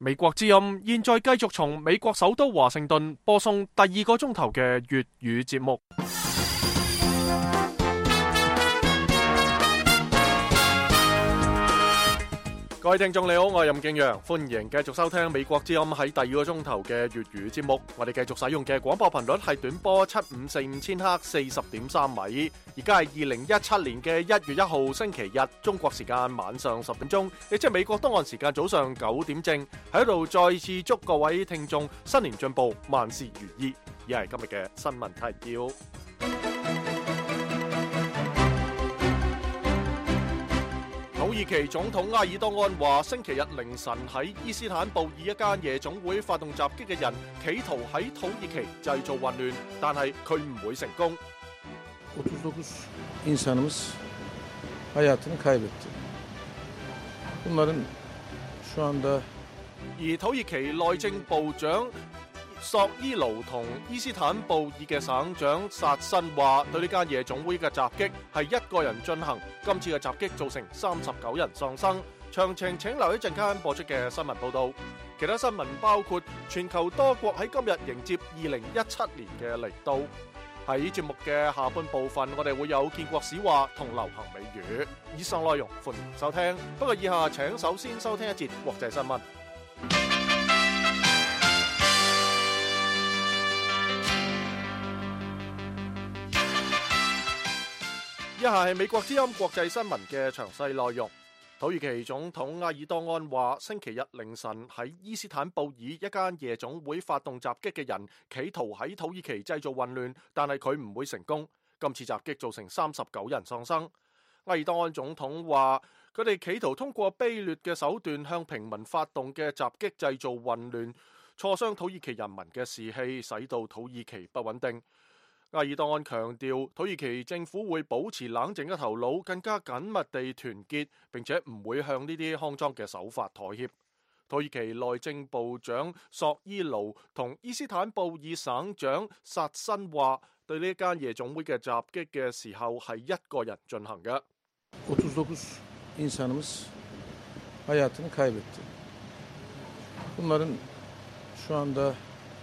美國之音現在繼續從美國首都華盛頓播送第2個鐘頭嘅粵語節目。各位聽眾你好，我係任敬陽，歡迎繼續收聽美國之音喺第2個鐘頭嘅粵語節目。我哋繼續使用嘅廣播頻率係短波7545000赫 40.3 米。而家係2017年嘅1月1號星期日，中國時間晚上10點鐘，亦即係美國東岸時間早上9點正。喺度再次祝各位聽眾新年進步，萬事如意。以下係今日嘅新聞提要。土耳其總統埃爾多安話，星期日凌晨喺伊斯坦布爾一間夜總會發動襲擊嘅人，企圖喺土耳其製造混亂，但係佢唔會成功。 39 insanımız hayatını kaybetti. Bunların şu anda 而土耳其內政部長索伊盧同伊斯坦布爾嘅省長薩辛話，對呢間夜總會嘅襲擊係一個人進行，今次嘅襲擊造成39人喪生。詳情請留一陣間播出嘅新聞報道。其他新聞包括全球多國喺今日迎接2017年嘅嚟到。喺節目嘅下半部分，我哋會有建國史話同流行美語。以上內容歡迎收聽，不過以下請首先收聽一節國際新聞。以下係美國之音國際新聞嘅詳細內容。土耳其總統埃爾多安話，星期日凌晨喺伊斯坦布爾一間夜總會發動襲擊嘅人，企圖喺土耳其製造混亂，但係佢唔會成功。今次襲擊造成39人喪生。埃爾多安總統話，佢哋企圖通過卑劣嘅手段向平民發動嘅襲擊製造混亂，挫傷土耳其人民嘅士氣，使到土耳其不穩定。埃爾多安強調，土耳其政府會保持冷靜嘅頭腦，更加緊密地團結，並且唔會向呢啲骯髒嘅手法妥協。土耳其內政部長索伊盧同伊斯坦布爾省長薩辛話，對呢間夜總會嘅襲擊嘅時候係一個人進行嘅。 39 insanımız hayatını kaybetti. Bunların şu anda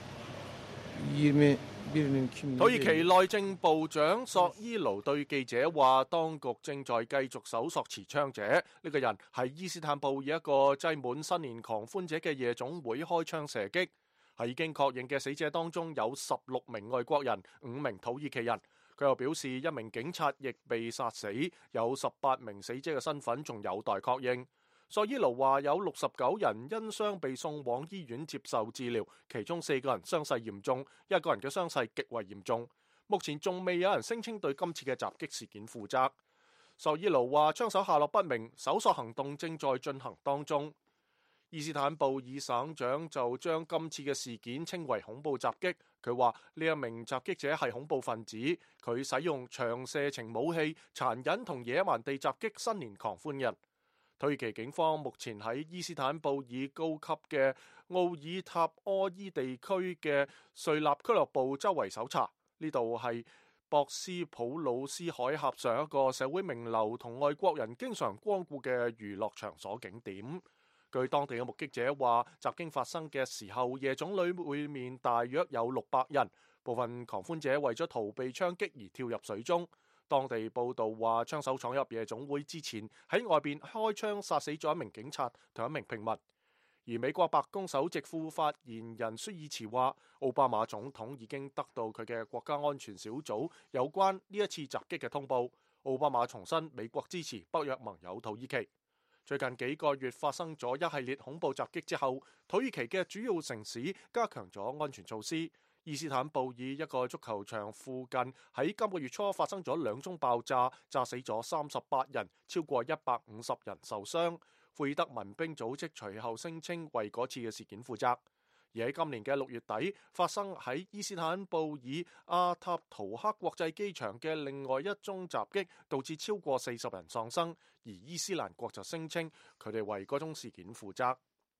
20 土耳其內政部長索伊盧對記者話，當局正在繼續搜索持槍者。呢個人喺伊斯坦布爾一個擠滿新年狂歡者嘅夜總會開槍射擊。喺已經確認嘅死者當中有16名外國人，5名土耳其人。佢又表示，一名警察亦被殺死，有18名死者嘅身份仲有待確認。索伊盧話有69人因傷被送往醫院接受治療，其中4個人傷勢嚴重，一個人嘅傷勢極為嚴重。目前仲未有人聲稱對今次嘅襲擊事件負責。索伊盧話槍手下落不明，搜索行動正在進行當中。伊斯坦布爾省長就將今次嘅事件稱為恐怖襲擊。佢話呢一名襲擊者係恐怖分子，佢使用長射程武器，殘忍同野蠻地襲擊新年狂歡人。土耳其警方目前喺伊斯坦布爾高級嘅奧爾塔柯伊地區嘅瑞納俱樂部周圍搜查，呢度係博斯普魯斯海峽上一個社會名流同外國人經常光顧嘅娛樂場所景點。據當地嘅目擊者話，襲擊發生嘅時候，夜總會裏面大約有600人，部分狂歡者為咗逃避槍擊而跳入水中。當地報道話，槍手闖入夜總會之前喺外邊開槍殺死咗一名警察同一名平民。而美國白宮首席副發言人舒爾茨話，奧巴馬總統已經得到佢嘅國家安全小組有關呢一次襲擊嘅通報。奧巴馬重申美國支持北約盟友土耳其。最近幾個月發生咗一系列恐怖襲擊之後，土耳其嘅主要城市加強咗安全措施。伊斯坦布爾一個足球場附近喺今個月初發生咗2宗爆炸，炸死咗38人，超過150人受傷。庫爾德民兵組織隨後聲稱為嗰次嘅事件負責。而喺今年嘅6月底發生喺伊斯坦布爾阿塔圖克國際機場嘅另外一宗襲擊，導致超過40人喪生，而伊斯蘭國就聲稱佢哋為嗰宗事件負責。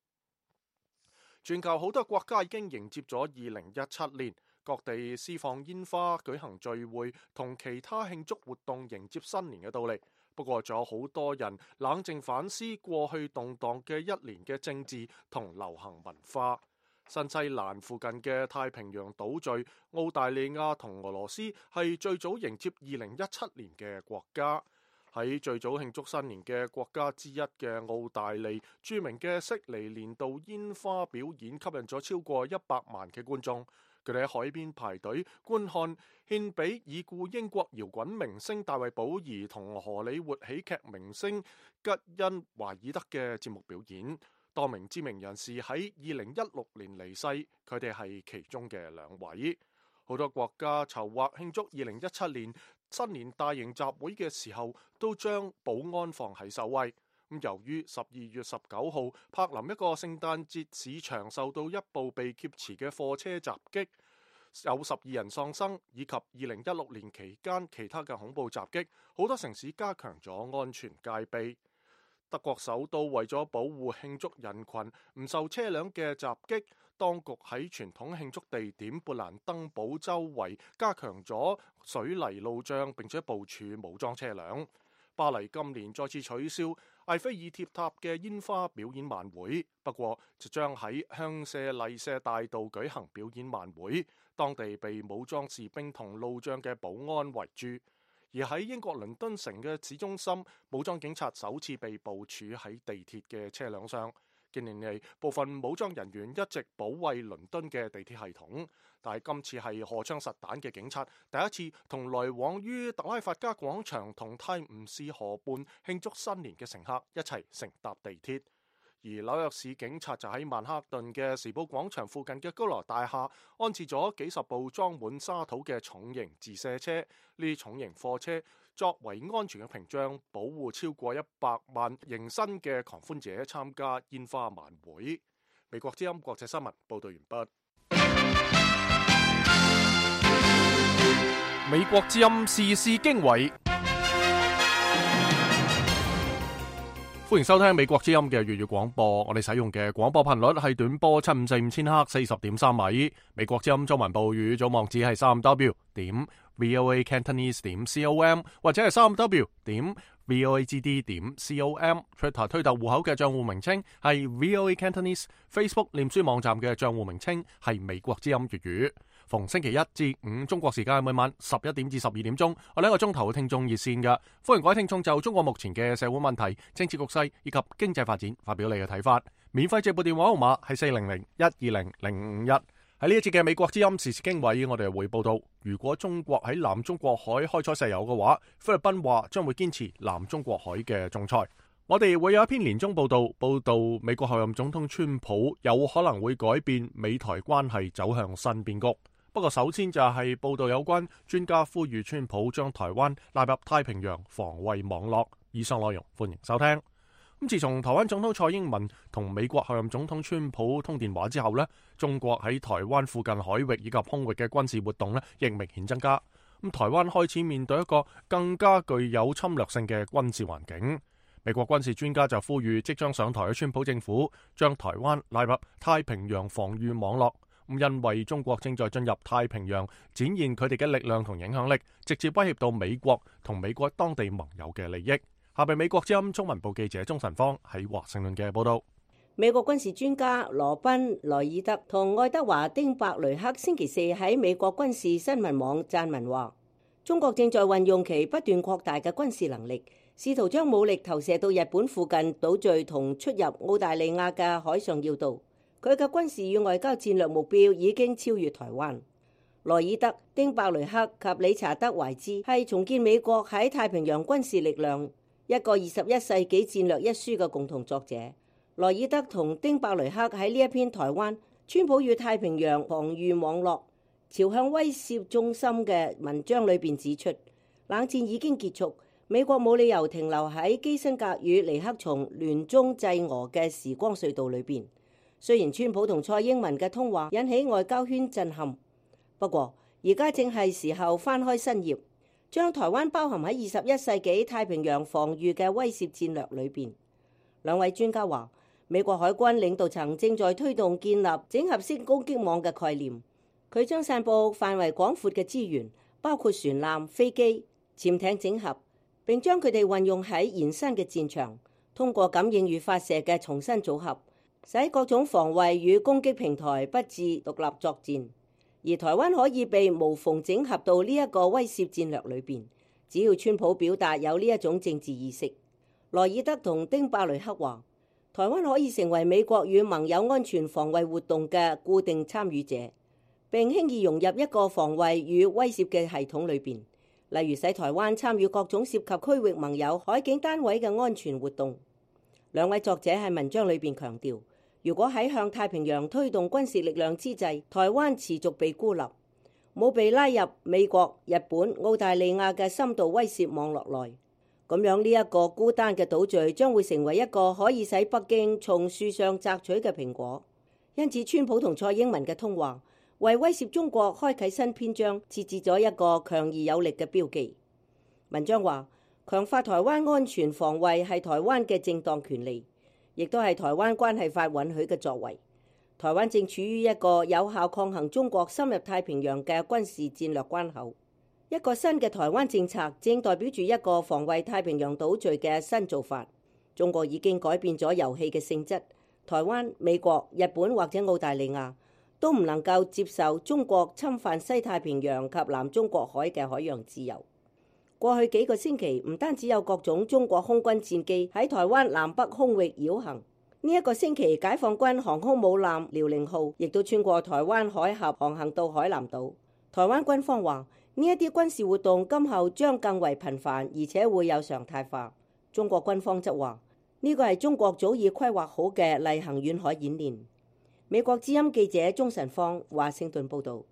全球好多國家已經迎接咗2017年，各地施放煙花、舉行聚會同其他慶祝活動迎接新年嘅到嚟。 不過仲有好多人冷靜反思過去動盪嘅一年嘅政治同流行文化。新西蘭附近嘅太平洋島嶼澳大利亞同俄羅斯係最早迎接2017年嘅國家。喺最早慶祝新年嘅國家之一嘅澳大利，著名嘅悉尼年度煙花表演吸引咗超過100萬嘅觀眾。佢哋喺海邊排隊觀看獻俾已故英國搖滾明星大衛保兒同荷里活喜劇明星吉恩華爾德嘅節目表演。多名知名人士喺2016年離世，佢哋係其中嘅2位。好多國家籌劃慶祝2017年新年大型集會嘅時候，都將保安放喺首位。由於12月19號柏林一個聖誕節市場受到一部被劫持嘅貨車襲擊，有12人喪生，以及2016年期間其他嘅恐怖襲擊，好多城市加強咗安全戒備。德國首都為咗保護慶祝人群唔受車輛嘅襲擊，當局喺傳統慶祝地點勃蘭登堡周圍加強咗水泥路障，並且部署武裝車輛。巴黎今年再次取消埃菲爾鐵塔嘅煙花表演晚會，不過就將喺香榭麗舍大道舉行表演晚會，當地被武裝士兵同路障嘅保安圍住。而喺英國倫敦城嘅市中心，武裝警察首次被部署喺地鐵嘅車輛上。近年嚟，部分武裝人員一直保衛倫敦嘅地鐵系統，但係今次係荷槍實彈嘅警察第一次同來往於特拉法加廣場同泰晤士河畔慶祝新年嘅乘客一齊乘搭地鐵。而紐約市警察就喺曼克頓嘅時報廣場附近嘅高樓大廈安置咗幾十部裝滿沙土嘅重型自卸車，呢啲重型貨車作為安全嘅屏障，保護超過100萬迎新嘅狂歡者參加煙花晚會。美國之音國際新聞報道完畢。美國之音時事經緯。歡迎收聽美國之音嘅粵語廣播，我哋使用嘅廣播頻率係短波7545000赫40.3米。美國之音中文部語組網址係3w.voacantonese.com 或者係3w.voagd.com。Twitter 推特戶口嘅賬戶名稱係 VOA Cantonese。Facebook 臉書網站嘅賬戶名稱係美國之音粵語。逢星期1至5中國時間每晚11點至12點鐘，我哋一個鐘頭嘅聽眾熱線嘅，歡迎各位聽眾就中國目前嘅社會問題、政治局勢以及經濟發展發表你嘅睇法。免費直撥電話號碼係400-120-0551。喺呢一節嘅美國之音時事經緯，我哋會報道，如果中國喺南中國海開採石油嘅話，菲律賓話將會堅持南中國海嘅仲裁。我哋會有一篇年終報道美國候任總統川普有可能會改變美台關係走向新變局。不過首先就係報道有關專家呼籲川普將台灣納入太平洋防衛網絡。以上內容歡迎收聽。自從台灣總統蔡英文同美國候任總統川普通電話之後呢，中國喺台灣附近海域以及空域嘅軍事活動呢亦明顯增加。台灣開始面對一個更加具有侵略性嘅軍事環境。美國軍事專家就呼籲即將上台嘅川普政府將台灣納入太平洋防禦網絡。因為中國正在進入太平洋，展現佢哋嘅力量同影響力，直接威脅到美國同美國當地盟友嘅利益。下邊美國之音中文部記者鍾晨芳喺華盛頓嘅報道。 美國軍事專家羅賓萊爾德同愛德華丁伯雷克星期四喺美國軍事新聞網撰文話，中國正在運用其不斷擴大嘅軍事能力，試圖將武力投射到日本附近島嶼同出入澳大利亞嘅海上要道。佢嘅軍事與外交戰略目標已經超越台灣。萊爾德、丁伯雷克及理查德懷茲係重建美國喺太平洋軍事力量一個21世紀戰略一書嘅共同作者。萊爾德同丁伯雷克喺呢一篇台灣川普與太平洋防禦網絡朝向威懾中心嘅文章裏邊指出，冷戰已經結束，美國冇理由停留喺基辛格與尼克松聯中制俄嘅時光隧道裏邊。雖然川普同蔡英文嘅通話引起外交圈震撼，不過而家正係時候翻開新頁，將台灣包含喺21世紀太平洋防禦嘅威懾戰略裏邊。兩位專家話，美國海軍領導層正在推動建立整合式攻擊網嘅概念，佢將散佈範圍廣闊嘅資源，包括船艦、飛機、潛艇整合、 並將佢哋運用喺延伸嘅戰場，通過感應與發射嘅重新組合，使各種防衛與攻擊平台不致獨立作戰。而台灣可以被無縫整合到呢一個威懾戰略裏邊，只要川普表達有呢一種政治意識。萊爾德同丁伯雷克話，台灣可以成為美國與盟友安全防衛活動嘅固定參與者，並輕易融入一個防衛與威懾嘅系統裏邊，例如使台灣參與各種涉及區域盟友海警單位嘅安全活動。兩位作者喺文章裏邊強調，如果喺向太平洋推動軍事力量之際，台灣持續被孤立，冇被拉入美國、日本、澳大利亞嘅深度威懾網絡內，咁樣呢一個孤單嘅島嶼將會成為一個可以使北京從樹上摘取嘅蘋果。因此，川普同蔡英文嘅通話為威懾中國開啟新篇章設置咗一個強而有力嘅標記。文章話，強化台灣安全防衛係台灣嘅正當權利，亦都係台灣關係法允許嘅作為。台灣正處於一個有效抗衡中國深入太平洋嘅軍事戰略關口。一個新嘅台灣政策正代表住一個防衛太平洋島嶼嘅新做法。中國已經改變咗遊戲嘅性質，台灣、美國、日本或者澳大利亞都唔能夠接受中國侵犯西太平洋及南中國海嘅海洋自由。過去幾個星期，唔單止有各種中國空軍戰機喺台灣南北空域繞行，呢一個星期解放軍航空母艦遼寧號亦都穿過台灣海峽航行到海南島。台灣軍方話，呢一啲軍事活動今後將更為頻繁，而且會有常態化。中國軍方則話，呢個係中國早已規劃好嘅例行遠海演練。美國之音記者鍾晨芳，華盛頓報導。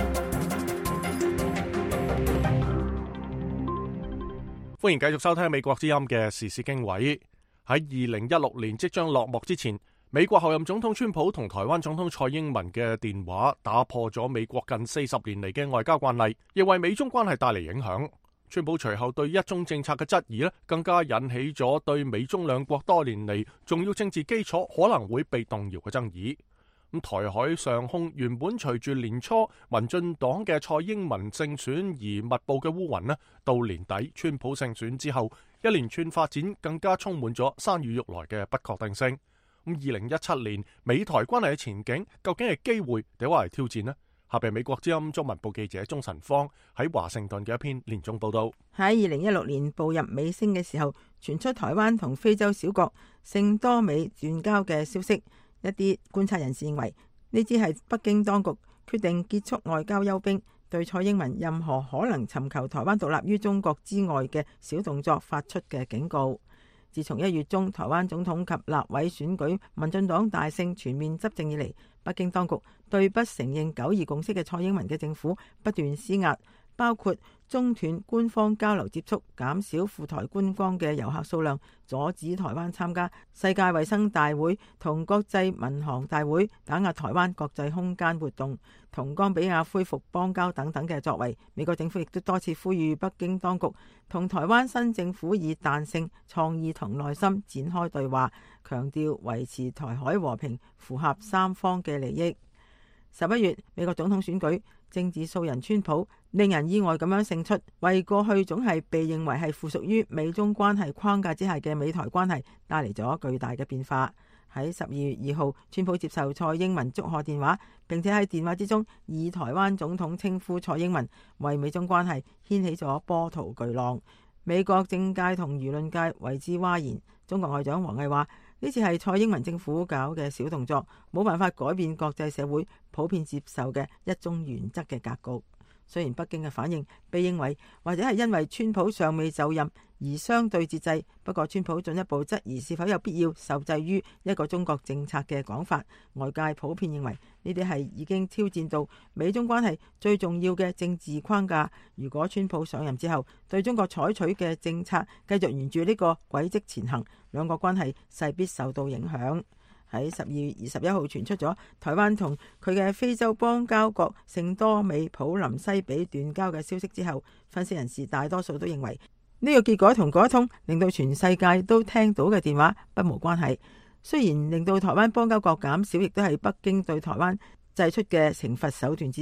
歡迎繼續收聽美國之音嘅時事經緯。喺2016年即將落幕之前，美國候任總統川普同台灣總統蔡英文嘅電話打破咗美國近40年嚟嘅外交慣例，亦為美中關係帶嚟影響。川普隨後對一中政策嘅質疑更加引起咗對美中兩國多年嚟重要政治基礎可能會被動搖嘅爭議。台海上空原本隨住年初民進黨嘅蔡英文勝選而密佈嘅烏雲到年底川普勝選之後，一連串發展更加充滿咗山雨欲來嘅不確定性。2017年美台關係嘅前景究竟係機會定係挑戰呢？下邊美國之音中文部記者鍾晨芳喺華盛頓嘅一篇連中報道。 喺2016年步入尾聲嘅時候，傳出台灣同非洲小國聖多美斷交嘅消息。一啲觀察人士認為，呢只係北京當局決定結束外交休兵，對蔡英文任何可能尋求台灣獨立於中國之外嘅小動作發出嘅警告。自從1月中台灣總統及立委選舉民進黨大勝全面執政以嚟，北京當局對不承認9·2共識嘅蔡英文嘅政府不斷施壓，包括中斷官方交流接觸、減少赴台觀光嘅遊客數量、阻止台灣參加世界衛生大會同國際民航大會、打壓台灣國際空間活動、同岡比亞恢復邦交等等嘅作為。美國政府亦都多次呼籲北京當局同台灣新政府以彈性、創意同耐心展開對話，強調維持台海和平符合三方嘅利益。11月美國總統選舉，政治素人川普令人意外咁樣勝出，為過去總係被認為係附屬於美中關係框架之下嘅美台關係帶嚟咗巨大嘅變化。喺12月2號，川普接受蔡英文祝賀電話，並且喺電話之中以台灣總統稱呼蔡英文，為美中關係掀起咗波濤巨浪。美國政界同輿論界為之譁然。中國外長王毅話，呢次係蔡英文政府搞嘅小動作，冇辦法改變國際社會普遍接受嘅一中原則嘅格局。雖然北京嘅反應被認為或者係因為川普尚未就任而相對節制，不過川普進一步質疑是否有必要受制於一個中國政策嘅講法。外界普遍認為呢啲係已經挑戰到美中關係最重要嘅政治框架。如果川普上任之後對中國採取嘅政策繼續沿住呢個軌跡前行，兩國關係勢必受到影響。喺12月21號傳出咗台灣同佢嘅非洲邦交國聖多美普林西比斷交嘅消息之後，分析人士大多數都認為呢個結果同嗰一通令到全世界都聽到嘅電話不無關係。雖然令到台灣邦交國減少，亦都係北京對台灣祭出嘅懲罰手段之一。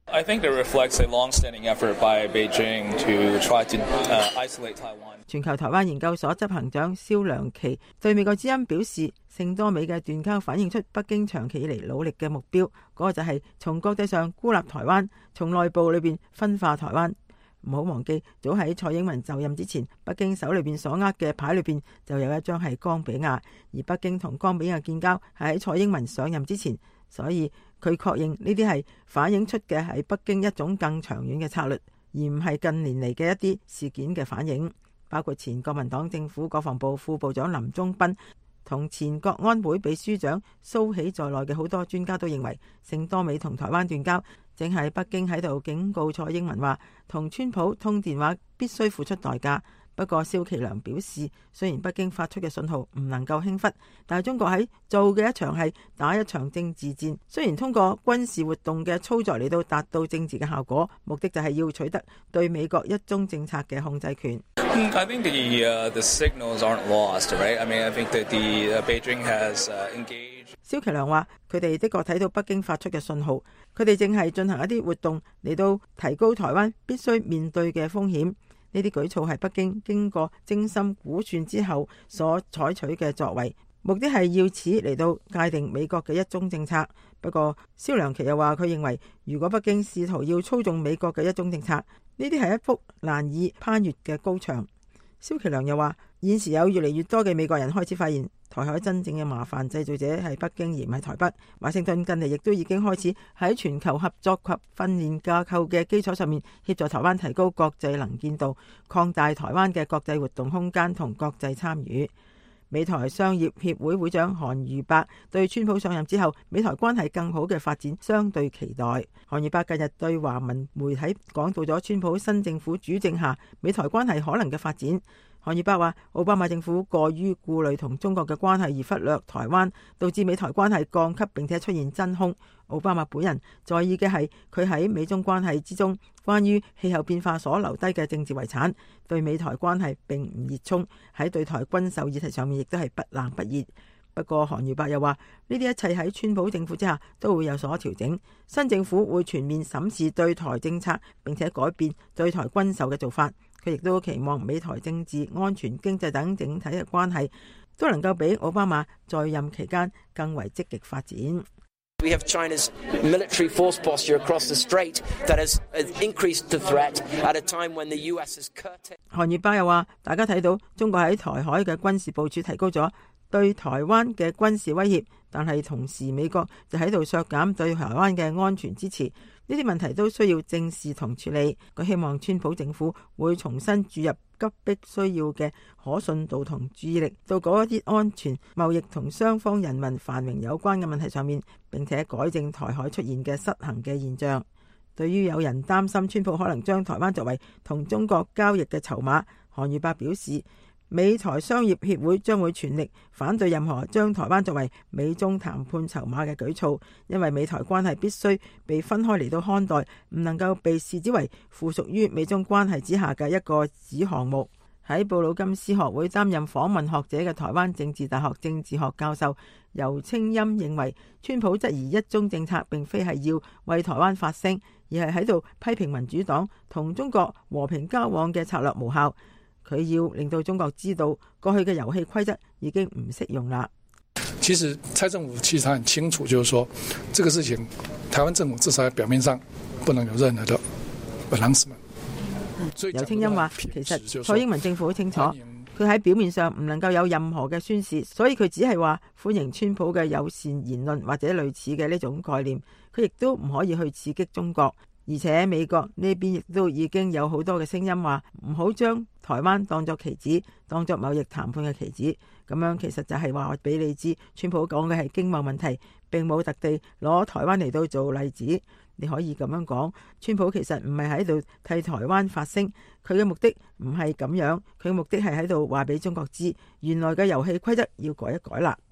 I think it reflects a long-standing effort by Beijing to try to isolate Taiwan. 全球台灣研究所執行長蕭良琪對美國之音表示，聖多美嘅斷交反映出北京長期以嚟努力嘅目標，嗰個就係從國際上孤立台灣，從內部裏邊分化台灣。唔好忘記，早喺蔡英文就任之前，北京手裏邊所握嘅牌裏邊就有一張係岡比亞，而北京同岡比亞建交係喺蔡英文上任之前，所以佢確認呢啲係反映出嘅係北京一種更長遠嘅策略，而唔係近年嚟嘅一啲事件嘅反應。包括前國民黨政府國防部副部長林忠斌同前國安會秘書長蘇喜在內嘅好多專家都認為，聖多美同台灣斷交，正係北京喺度警告蔡英文話，同川普通電話必須付出代價。不過蕭其良表示，雖然北京發出嘅信號唔能夠輕忽，但係中國喺做嘅一場係打一場政治戰。雖然通過軍事活動嘅操作嚟到達到政治嘅效果，目的就係要取得對美國一中政策嘅控制權。 I think the signals aren't lost, right? I mean, I think that the Beijing has engaged. 蕭其良話：佢哋的確睇到北京發出嘅信號，佢哋正係進行一啲活動嚟到提高台灣必須面對嘅風險。呢啲舉措係北京經過精心估算之後所採取嘅作為，目的係要此嚟到界定美國嘅一中政策。不過蕭良琪又話，佢認為如果北京試圖要操縱美國嘅一中政策，呢啲係一幅難以攀越嘅高牆。蕭其良又話，現時有越嚟越多嘅美國人開始發現，台海真正嘅麻煩製造者係北京而唔係台北。華盛頓近嚟亦都已經開始喺全球合作及訓練架構嘅基礎上面協助台灣提高國際能見度，擴大台灣嘅國際活動空間同國際參與。美台商業協會會長韓瑜伯對川普上任之後美台關係更好嘅發展相對期待。韓瑜伯近日對華文媒體講到咗川普新政府主政下美台關係可能嘅發展。韓瑜伯話，奧巴馬政府過於顧慮同中國嘅關係而忽略台灣，導致美台關係降級並且出現真空。奧巴馬本人在意嘅係佢喺美中關係之中關於氣候變化所留低嘅政治遺產，對美台關係並唔熱衷，喺對台軍售議題上面亦都係不冷不熱。不過韓瑜伯又話，呢啲一切喺川普政府之下都會有所調整，新政府會全面審視對台政策並且改變對台軍售嘅做法。佢亦都期望美台政治、安全、經濟等整體嘅關係都能夠比奧巴馬在任期間更為積極發展。 We have China's military force posture across the strait that has increased the threat at a time when the US has curtailed. 韓瑜伯又話，大家睇到中國喺台海嘅軍事部署提高咗對台灣嘅軍事威脅，但係同時美國就喺度削減對台灣嘅安全支持。呢啲問題都需要正視同處理。佢希望川普政府會重新注入急迫需要嘅可信度同注意力到嗰一啲安全、貿易同雙方人民繁榮有關嘅問題上面，並且改正台海出現嘅失衡嘅現象。對於有人擔心川普可能將台灣作為同中國交易嘅籌碼，韓瑜伯表示，美台商業協會將會全力反對任何將台灣作為美中談判籌碼嘅舉措，因為美台關係必須被分開嚟到看待，唔能夠被視之為附屬於美中關係之下嘅一個子項目。喺布魯金斯學會擔任訪問學者嘅台灣政治大學政治學教授游清音認為，川普質疑一中政策並非係要為台灣發聲，而係喺度批評民主黨同中國和平交往嘅策略無效。佢要令到中國知道過去嘅遊戲規則已經唔適用啦。 其實蔡政府其實很清楚，就是說這個事情台灣政府至少喺表面上不能有任何的 announcement。 游清音話，其實蔡英文政府好清楚，佢喺表面上唔能夠有任何嘅宣示，所以佢只係話歡迎川普嘅友善言論或者類似嘅呢種概念，佢亦都唔可以去刺激中國。而且美國呢邊亦都已經有好多嘅聲音話唔好將台灣當作棋子，當作貿易談判嘅棋子。咁樣其實就係話俾你知，川普講嘅係經貿問題，並冇特地攞台灣嚟到做例子。你可以咁樣講，川普其實唔係喺度替台灣發聲，佢嘅目的唔係咁樣，佢嘅目的係喺度話俾中國知，原來嘅遊戲規則要改一改啦。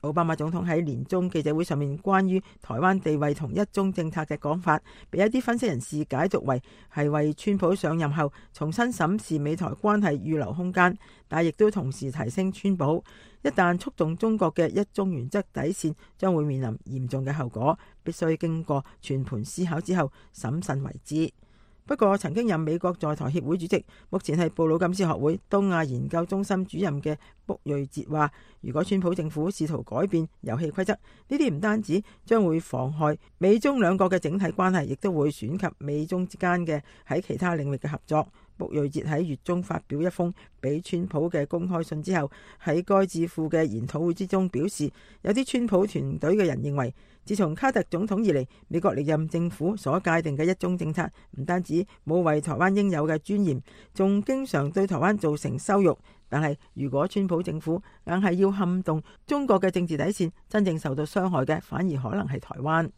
奧巴馬總統喺年終記者會上面關於台灣地位同一中政策嘅講法，被一啲分析人士解讀為係為川普上任後重新審視美台關係預留空間，但亦都同時提升川普一旦觸動中國嘅一中原則底線，將會面臨嚴重嘅後果，必須經過全盤思考之後審慎為之。不過，曾經任美國在台協會主席，目前係布魯金斯學會東亞研究中心主任嘅卜瑞哲話，如果川普政府試圖改變遊戲規則，呢啲唔單止將會妨害美中兩國嘅整體關係，亦都會損及美中之間嘅喺其他領域嘅合作。卜瑞哲喺月中發表一封俾川普嘅公開信之後，喺該智庫嘅研討會之中表示，有啲川普團隊嘅人認為，自從卡特總統以嚟，美國歷任政府所界定嘅一中政策唔單止冇為台灣應有嘅尊嚴，仲經常對台灣造成羞辱。但係如果川普政府硬係要撼動中國嘅政治底線，真正受到傷害嘅反而可能係台灣。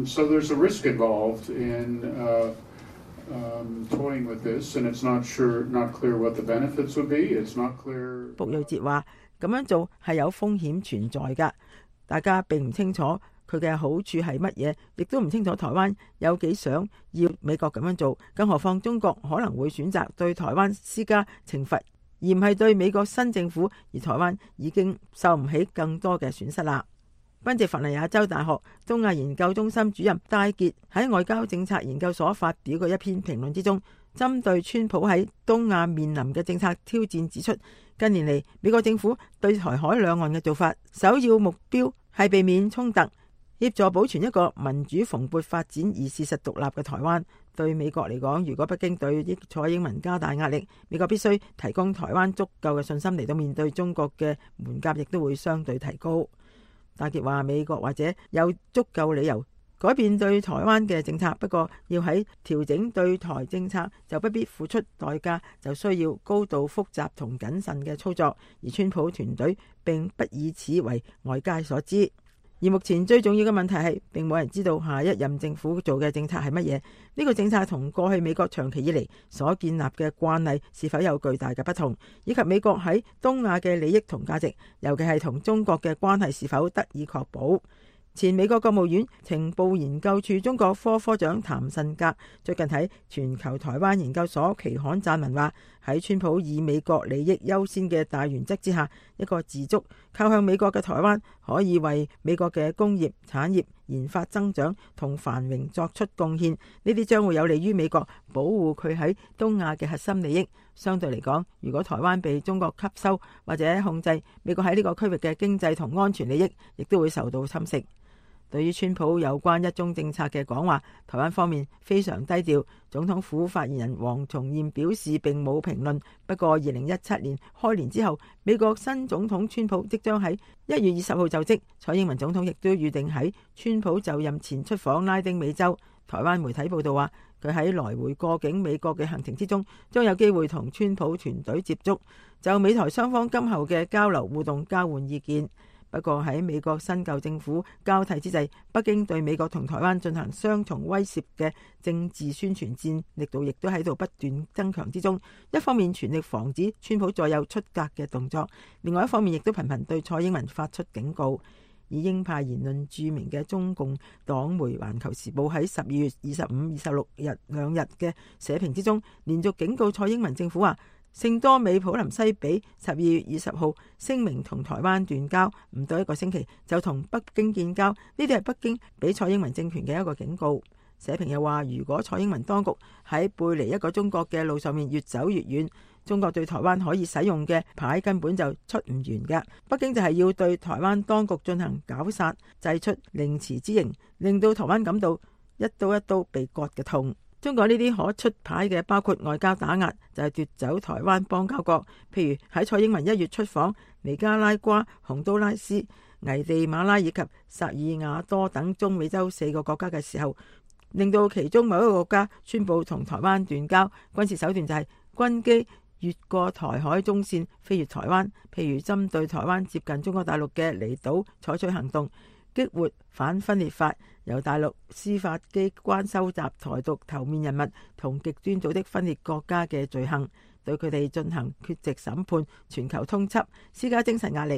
卜瑞哲話：咁樣做係有風險存在㗎，大家並唔清楚佢嘅好處係乜嘢，亦都唔清楚台灣有幾想要美國咁樣做，更何況中國可能會選擇對台灣施加懲罰，而唔係對美國新政府，而台灣已經受唔起更多嘅損失啦。賓夕法尼亞州大學東亞研究中心主任戴傑喺外交政策研究所發表嘅一篇評論之中，針對川普喺東亞面臨嘅政策挑戰指出，近年嚟美國政府對台海兩岸嘅做法，首要目標係避免衝突，協助保存一個民主蓬勃發展而事實獨立嘅台灣。對美國嚟講，如果北京對蔡英文加大壓力，美國必須提供台灣足夠嘅信心嚟到面對中國嘅門檻，亦都會相對提高。戴傑話：美國或者有足夠理由改變對台灣嘅政策，不過要喺調整對台政策就不必付出代價，就需要高度複雜同謹慎嘅操作，而川普團隊並不以此為外界所知。而目前最重要嘅問題係，並冇人知道下一任政府做嘅政策係乜嘢。呢個政策同過去美國長期以嚟所建立嘅慣例是否有巨大嘅不同，以及美國喺東亞嘅利益同價值，尤其係同中國嘅關係是否得以確保。前美國國務院情報研究處中國科科長譚慎格最近喺全球台灣研究所期刊撰文話，喺川普以美國利益優先嘅大原則之下，一個自足靠向美國嘅台灣可以為美國嘅工業、產業、研發增長同繁榮作出貢獻，呢啲將會有利於美國保護佢喺東亞嘅核心利益。相對嚟講，如果台灣被中國吸收或者控制，美國喺呢個區域嘅經濟同安全利益亦都會受到侵蝕。對於川普有關一中政策嘅講話，台灣方面非常低調。總統府發言人黃重諺表示並冇評論。不過2017年開年之後，美國新總統川普即將喺1月20號就職，蔡英文總統亦都預定喺川普就任前出訪拉丁美洲。台灣媒體報道話，佢喺來回過境美國嘅行程之中，將有機會同川普團隊接觸，就美台雙方今後嘅交流互動交換意見。不過喺美國新舊政府交替之際，北京對美國同台灣進行雙重威懾嘅政治宣傳戰力度亦都喺度不斷增強之中。一方面全力防止川普再有出格嘅動作，另外一方面亦都頻頻對蔡英文發出警告。以鷹派言論著名嘅中共黨媒《環球時報》喺12月25、26日兩日嘅社評之中，連續警告蔡英文政府話，聖多美普林西比12月20號聲明同台灣斷交，唔到一個星期就同北京建交，呢啲係北京俾蔡英文政權嘅一個警告。社評又話，如果蔡英文當局喺背離一個中國嘅路上面越走越遠，中國對台灣可以使用嘅牌根本就出唔完㗎。北京就係要對台灣當局進行絞殺，祭出凌遲之刑，令到台灣感到一刀一刀被割嘅痛。中國呢啲可出牌嘅包括外交打壓，就係奪走台灣邦交國，譬如喺蔡英文1月出訪尼加拉瓜、洪都拉斯、危地馬拉以及薩爾瓦多等中美洲4個國家嘅時候，令到其中某一個國家宣布同台灣斷交。軍事手段就係軍機越過台海中線飛越台灣，譬如針對台灣接近中國大陸嘅離島採取行動，激活反分裂法，由大陸司法機關收集台獨頭面人物同極端組織分裂國家嘅罪行，對佢哋進行缺席審判、全球通緝，施加精神壓力。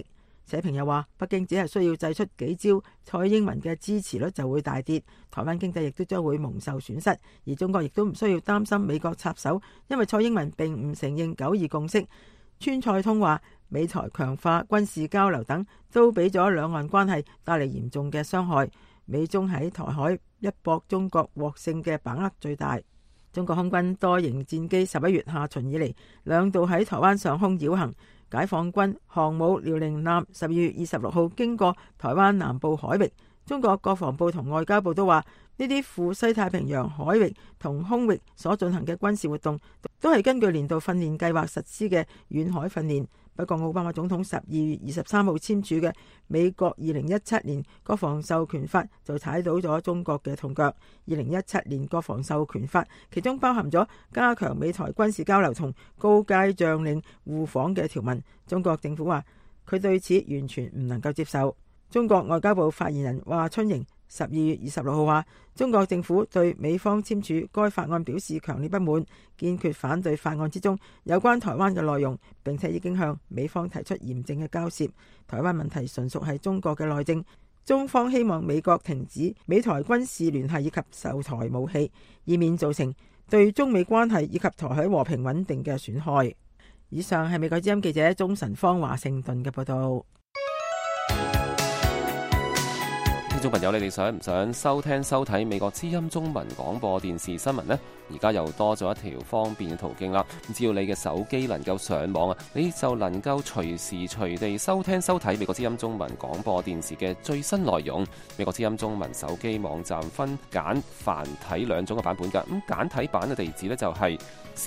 社評又話，北京只係需要祭出幾招，蔡英文嘅支持率就會大跌，台灣經濟亦都將會蒙受損失。而中國亦都唔需要擔心美國插手，因為蔡英文並唔承認九二共識。川菜通話，美台強化軍事交流等都俾咗兩岸關係帶嚟嚴重嘅傷害。美中喺台海一搏，中國獲勝嘅把握最大。中國空軍多型戰機11月下旬以嚟兩度喺台灣上空繞行。解放軍航母遼寧艦12月26號經過台灣南部海域，中國國防部同外交部都話呢啲赴西太平洋海域同空域所進行嘅軍事活動都係根據年度訓練計劃實施嘅遠海訓練。不過奧巴馬總統12月23號簽署嘅美國2017年國防授權法就踩到咗中國嘅痛腳。2017年國防授權法其中包含咗加強美台軍事交流同高階將領互訪嘅條文，中國政府話佢對此完全唔能夠接受。中國外交部發言人華春瑩12月26號話，中國政府對美方簽署該法案表示強烈不滿，堅決反對法案之中有關台灣嘅內容，並且已經向美方提出嚴正嘅交涉。台灣問題純屬係中國嘅內政，中方希望美國停止美台軍事聯繫以及售台武器，以免造成對中美關係以及台海和平穩定嘅損害。以上係美國之音記者鍾晨芳華盛頓嘅報道。 聽眾朋友，你哋想唔想收聽收睇美國之音中文廣播電視新聞呢？而家又多咗一條方便嘅途徑啦！只要你嘅手機能夠上網啊，你就能夠隨時隨地收聽收睇美國之音中文廣播電視嘅最新內容。美國之音中文手機網站分簡繁體兩種嘅版本㗎。咁簡體版嘅地址呢，就係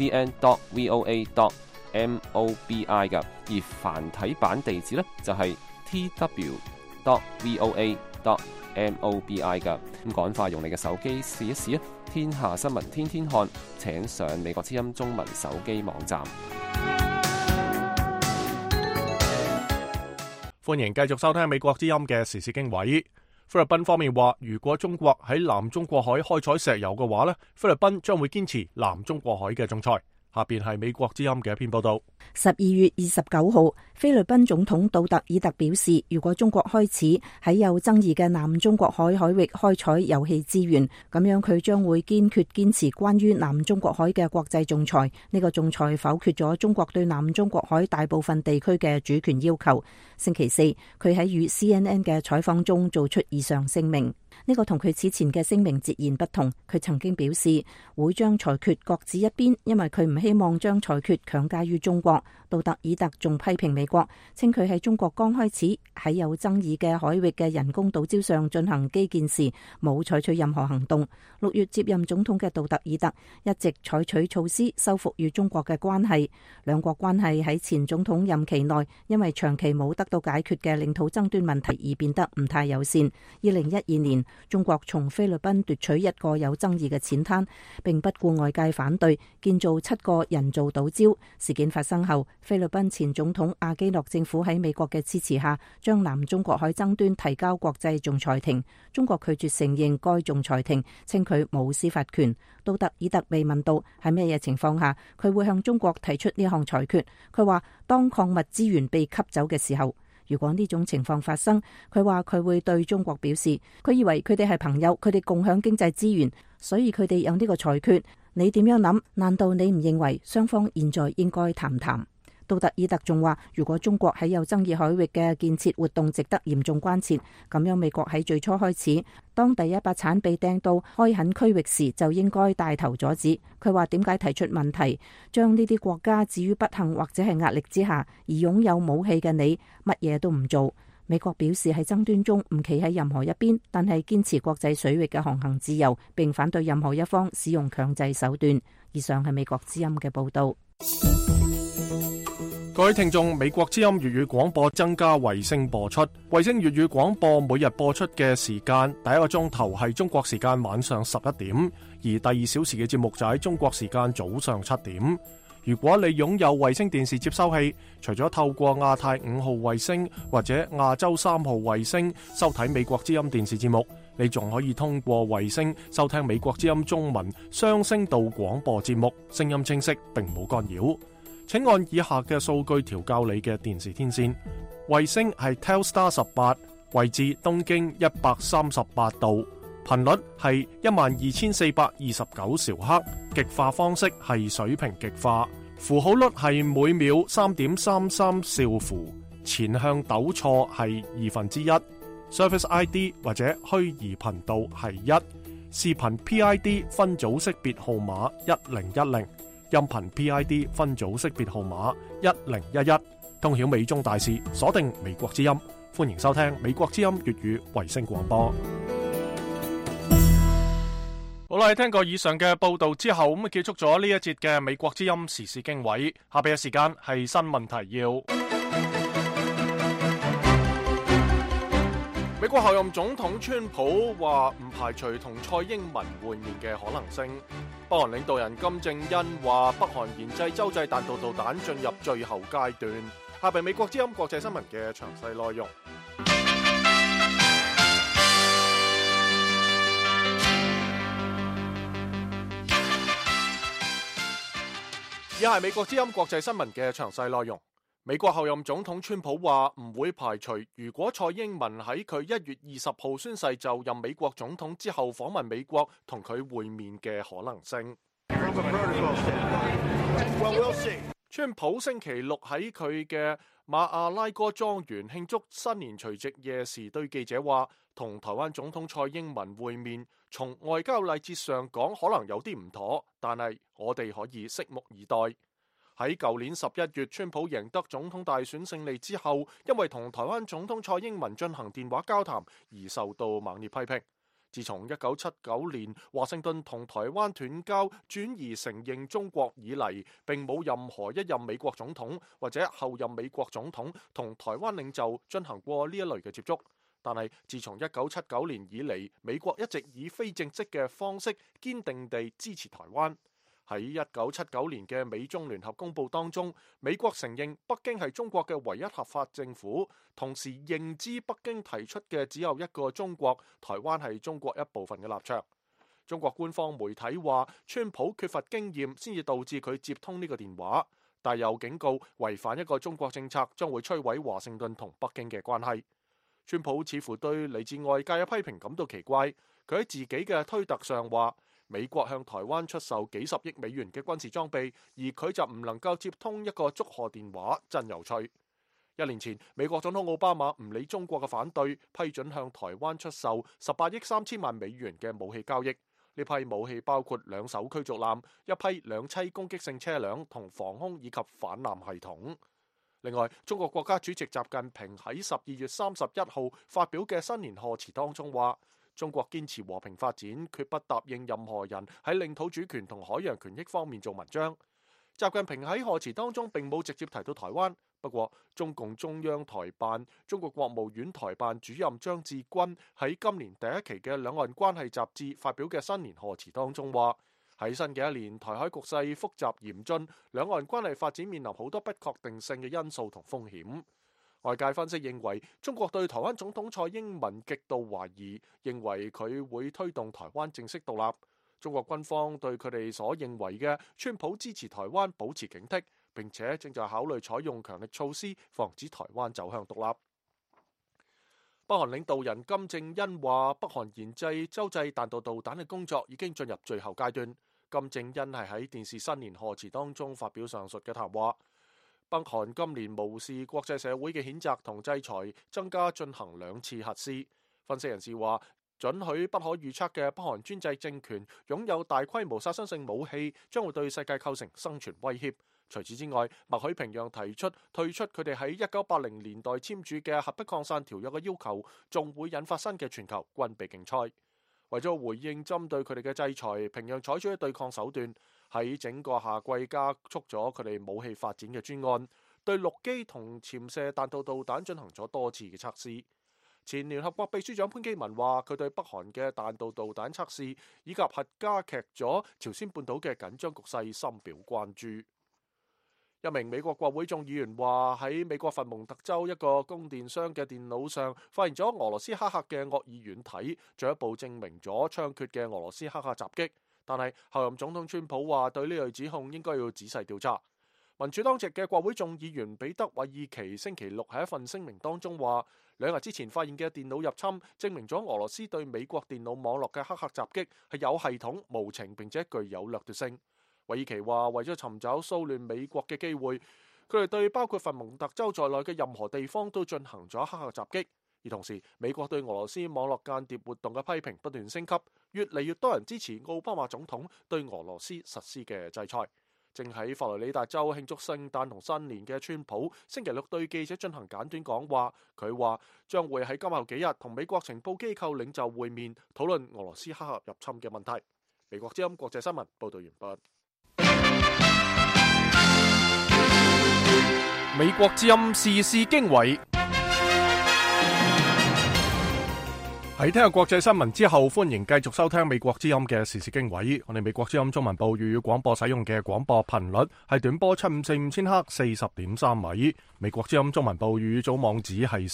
cn.voa.mobi 㗎，而繁體版地址呢，就係 tw.voa.mobi 噶。咁趕快用你嘅手機試一試啊！天下新聞天天看，請上美國之音中文手機網站。 歡迎繼續收聽美國之音嘅時事經緯。菲律賓方面話，如果中國喺南中國海開採石油嘅話呢，菲律賓將會堅持南中國海嘅仲裁。下邊係美國之音嘅一篇報道。 12月29號，菲律賓總統杜特爾特表示，如果中國開始喺有爭議嘅南中國海海域開採油氣資源，咁樣佢將會堅決堅持關於南中國海嘅國際仲裁。呢個仲裁否決咗中國對南中國海大部分地區嘅主權要求。星期四，佢喺與 CNN 嘅採訪中做出以上聲明。呢個同佢此前嘅聲明截然不同。佢曾經表示會將裁決擱置一邊，因為佢唔希望將裁決強加於中國。杜特爾特仲批評美國，稱佢喺中國剛開始喺有爭議嘅海域嘅人工島礁上進行基建時冇採取任何行動。6月接任總統嘅杜特爾特一直採取措施修復與中國嘅關係。兩國關係喺前總統任期內因為長期冇得到解決嘅領土爭端問題而變得唔太友善。2012年，中國從菲律賓奪取一個有爭議嘅淺灘，並不顧外界反對，建造7個人造島礁。事件發生後，菲律賓前總統阿基諾政府喺美國嘅支持下，將南中國海爭端提交國際仲裁庭。中國拒絕承認該仲裁庭，稱佢冇司法權。杜特爾特被問到喺咩嘢情況下佢會向中國提出呢項裁決，佢話當礦物資源被吸走嘅時候。如果呢種情況發生，佢話佢會對中國表示，佢以為佢哋係朋友，佢哋共享經濟資源，所以佢哋有呢個裁決。你點樣諗？難道你唔認為雙方現在應該談談？杜特爾特仲話，如果中國喺有爭議海域嘅建設活動值得嚴重關切，咁樣美國喺最初開始，當第一把鏟被掟到開墾區域時，就應該帶頭阻止。佢話點解提出問題，將呢啲國家置於不幸或者係壓力之下，而擁有武器嘅你乜嘢都唔做？美國表示喺爭端中唔企喺任何一邊，但係堅持國際水域嘅航行自由，並反對任何一方使用強制手段。以上係美國之音嘅報道。 各位聽眾，美國之音粵語廣播增加衛星播出。衛星粵語廣播每日播出嘅時間，第一個鐘頭係中國時間晚上11點，而第2小時嘅節目就喺中國時間早上7點。如果你擁有衛星電視接收器，除咗透過亞太5號衛星或者亞洲3號衛星收睇美國之音電視節目，你仲可以通過衛星收聽美國之音中文雙聲道廣播節目，聲音清晰並冇干擾。 請按以下嘅數據調校你嘅電視天線。衛星係 Telstar 18，位置東經138度，頻率係12429兆赫，極化方式係水平極化，符號率係每秒3.33兆符，前向抖錯係1/2。Service ID 或者虛擬頻道係1，視頻 PID 分組識別號碼1010，音頻 PID 分組識別號碼1011。通曉美中大事，鎖定美國之音，歡迎收聽美國之音粵語衛星廣播。好啦，聽過以上嘅報道之後，咁結束咗呢一節嘅美國之音時事經緯。下邊嘅時間係新聞提要。美國候任總統川普話唔排除同蔡英文會面嘅可能性。北韓領導人金正恩話北韓研製洲際彈道導彈進入最後階段。下邊美國之音國際新聞嘅詳細內容。以下係美國之音國際新聞嘅詳細內容。美國候任總統川普話唔會排除，如果蔡英文喺佢1月20號宣誓就任美國總統之後訪問美國，同佢會面嘅可能性。川普星期六喺佢嘅馬阿拉哥莊園慶祝新年除夕夜時對記者話，同台灣總統蔡英文會面，從外交禮節上講可能有啲唔妥，但係我哋可以拭目以待。喺舊年11月，川普贏得總統大選勝利之後，因為同台灣總統蔡英文進行電話交談而受到猛烈批評。自從1979年華盛頓同台灣斷交，轉移承認中國以嚟，並冇任何一任美國總統或者後任美國總統同台灣領袖進行過呢一類嘅接觸。但係自從1979年以嚟，美國一直以非正式嘅方式堅定地支持台灣。喺1979年嘅美中聯合公報當中，美國承認北京係中國嘅唯一合法政府，同時認知北京提出嘅只有一個中國，台灣係中國一部分嘅立場。中國官方媒體話，川普缺乏經驗先至導致佢接通呢個電話，但又警告違反一個中國政策將會摧毀華盛頓同北京嘅關係。川普似乎對嚟自外界嘅批評感到奇怪，佢喺自己嘅推特上話，美國向台灣出售幾十億美元嘅軍事裝備，而佢就唔能夠接通一個祝賀電話，真有趣。1年前，美國總統奧巴馬唔理中國嘅反對，批准向台灣出售18億3千萬美元嘅武器交易。呢批武器包括2艘驅逐艦、一批2棲攻擊性車輛同防空以及反艦系統。另外，中國國家主席習近平喺12月31號發表嘅新年賀詞當中話，中國堅持和平發展，決不答應任何人喺領土主權同海洋權益方面做文章。習近平喺賀詞當中並冇直接提到台灣，不過中共中央台辦、中國國務院台辦主任張志軍喺今年第一期嘅兩岸關係雜誌發表嘅新年賀詞當中話，喺新嘅一年，台海局勢複雜嚴峻，兩岸關係發展面臨好多不確定性嘅因素同風險。外界分析認為，中國對台灣總統蔡英文極度懷疑，認為佢會推動台灣正式獨立。中國軍方對佢哋所認為嘅川普支持台灣保持警惕，並且正在考慮採用強力措施防止台灣走向獨立。北韓領導人金正恩話，北韓研製洲際彈道導彈嘅工作已經進入最後階段。金正恩係喺電視新年賀詞當中發表上述嘅談話。北韓今年無視國際社會嘅譴責同制裁，增加進行2次核試。分析人士話，准許不可預測嘅北韓專制政權擁有大規模殺傷性武器，將會對世界構成生存威脅。除此之外，默許平壤提出退出佢哋喺1980年代簽署嘅核不擴散條約嘅要求，仲會引發新嘅全球軍備競賽。為咗回應針對佢哋嘅制裁，平壤採取對抗手段，喺整個夏季加速咗佢哋武器發展嘅專案，對陸基同潛射彈道導彈進行咗多次嘅測試。前聯合國秘書長潘基文話，佢對北韓嘅彈道導彈測試以及核加劇咗朝鮮半島嘅緊張局勢深表關注。一名美國國會眾議員話，喺美國佛蒙特州一個供電商嘅電腦上發現咗俄羅斯黑客嘅惡意軟體，進一步證明咗猖獗嘅俄羅斯黑客襲擊。但係候任總統川普話，對呢類指控應該要仔細調查。 民主黨籍嘅國會眾議員彼得·韋爾奇星期六喺一份聲明當中話，2日之前發現嘅電腦入侵證明咗俄羅斯對美國電腦網絡嘅黑客襲擊係有系統、無情並且具有掠奪性。韋爾奇話，為咗尋找騷亂美國嘅機會，佢哋對包括佛蒙特州在內嘅任何地方都進行咗黑客襲擊。而同時，美國對俄羅斯網絡間諜活動嘅批評不斷升級，越嚟越多人支持奧巴馬總統對俄羅斯實施嘅制裁。正喺佛羅里達州慶祝聖誕同新年嘅川普，星期六對記者進行簡短講話。佢話將會喺今後幾日同美國情報機構領袖會面，討論俄羅斯黑客入侵嘅問題。美國之音國際新聞報道完畢。美國之音時事經緯。喺聽日國際新聞之後，歡迎繼續收聽美國之音嘅時事經緯。我哋美國之音中文部粵語廣播使用嘅廣播頻率係短波754千赫40.3米。美國之音中文部粵語組網址係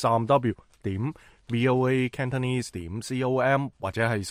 3w.voacantonese.com 或者係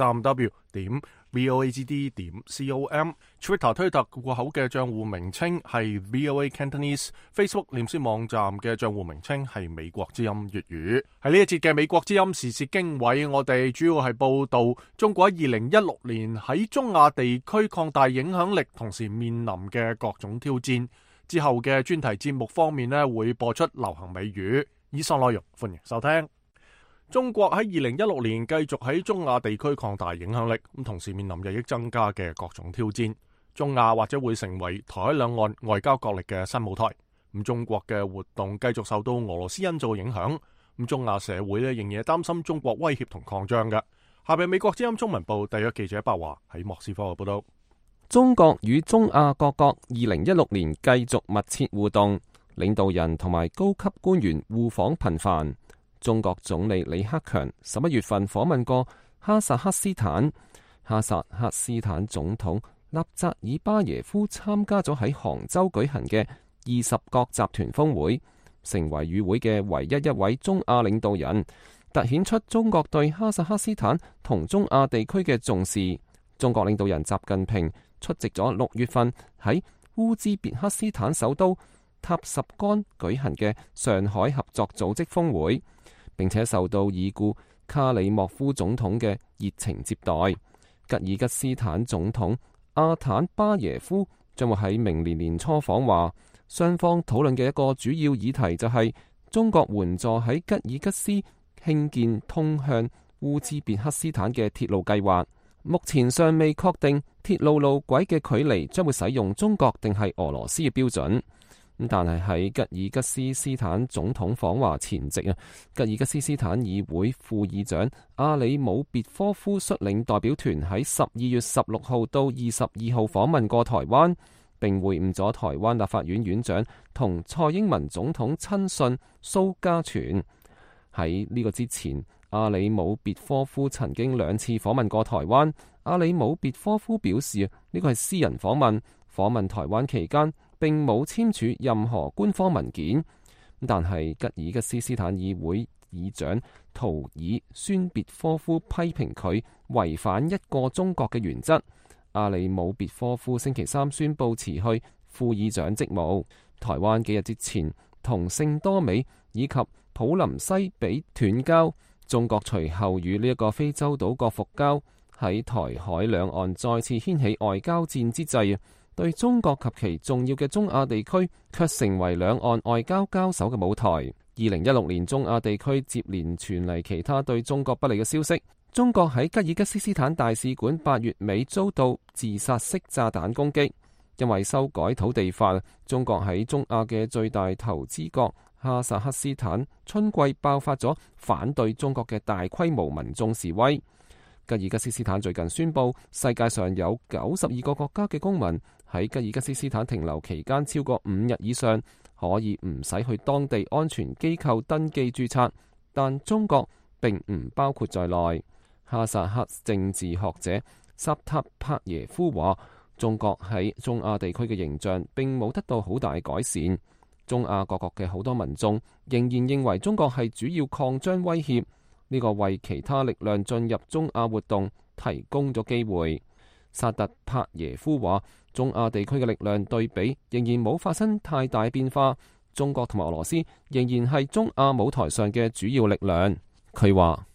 3w.voagd.com。Twitter 推特戶口嘅賬戶名稱係 VOA Cantonese。Facebook 臉書網站嘅賬戶名稱係美國之音粵語。喺呢一節嘅美國之音時事經緯，我哋主要係報道中國喺2016年喺中亞地區擴大影響力，同時面臨嘅各種挑戰。之後嘅專題節目方面呢，會播出流行美語。以上內容歡迎收聽。中國喺2016年繼續喺中亞地區擴大影響力，同時面臨日益增加嘅各種挑戰。中亞或者會成為台海兩岸外交角力嘅新舞台。中國嘅活動繼續受到俄羅斯因素影響。中亞社會仍然擔心中國威脅同擴張嘅。下邊美國之音中文部特約記者白華喺莫斯科嘅報道。 中國與中亞各國2016年繼續密切互動，領導人同埋高級官員互訪頻繁。中國總理李克強11月份訪問過哈薩克斯坦，哈薩克斯坦總統納扎爾巴耶夫參加咗喺杭州舉行嘅20國集團峰會，成為與會嘅唯一一位中亞領導人，凸顯出中國對哈薩克斯坦同中亞地區嘅重視。中國領導人習近平出席咗6月份喺烏茲別克斯坦首都塔什干舉行嘅上海合作組織峰會，並且受到已故卡里莫夫總統嘅熱情接待。吉爾吉斯坦總統阿坦巴耶夫將會喺明年年初訪華，雙方討論嘅一個主要議題就係中國援助喺吉爾吉斯興建通向烏茲別克斯坦嘅鐵路計劃。目前尚未確定鐵路路軌嘅距離將會使用中國定係俄羅斯嘅標準。但係喺吉爾吉斯斯坦總統訪華前夕啊，吉爾吉斯斯坦議會副議長阿里姆別科夫率領代表團喺12月16號到22號訪問過台灣，並會晤咗台灣立法院院長同蔡英文總統親信蘇家全。喺呢個之前，阿里姆別科夫曾經2次訪問過台灣。阿里姆別科夫表示呢個係私人訪問，訪問台灣期間並冇簽署任何官方文件。但係吉爾吉斯斯坦議會議長圖爾宣別科夫批評佢違反一個中國嘅原則。阿里姆別科夫星期3宣布辭去副議長職務。台灣幾日之前同聖多美以及普林西比斷交，中國隨後與呢一個非洲島國復交。喺台海兩岸再次掀起外交戰之際，對中國及其重要嘅中亞地區卻成為兩岸外交交手嘅舞台。2016年中亞地區接連傳嚟其他對中國不利嘅消息。中國喺吉爾吉斯斯坦大使館8月尾遭到自殺式炸彈攻擊。因為修改土地法，中國喺中亞嘅最大投資國哈薩克斯坦春季爆發咗反對中國嘅大規模民眾示威。吉爾吉斯斯坦最近宣布，世界上有92個國家嘅公民喺吉爾吉斯斯坦停留期間超過5日以上，可以唔使去當地安全機構登記註冊，但中國並唔包括在內。哈薩克政治學者薩塔帕耶夫話，中國喺中亞地區嘅形象並冇得到好大改善。中亞各國嘅好多民眾仍然認為中國係主要擴張威脅。呢個為其他力量進入中亞活動提供咗機會。薩特帕耶夫話， 中亞地區嘅力量對比仍然冇發生太大變化，中國同埋俄羅斯仍然係中亞舞台上嘅主要力量。佢話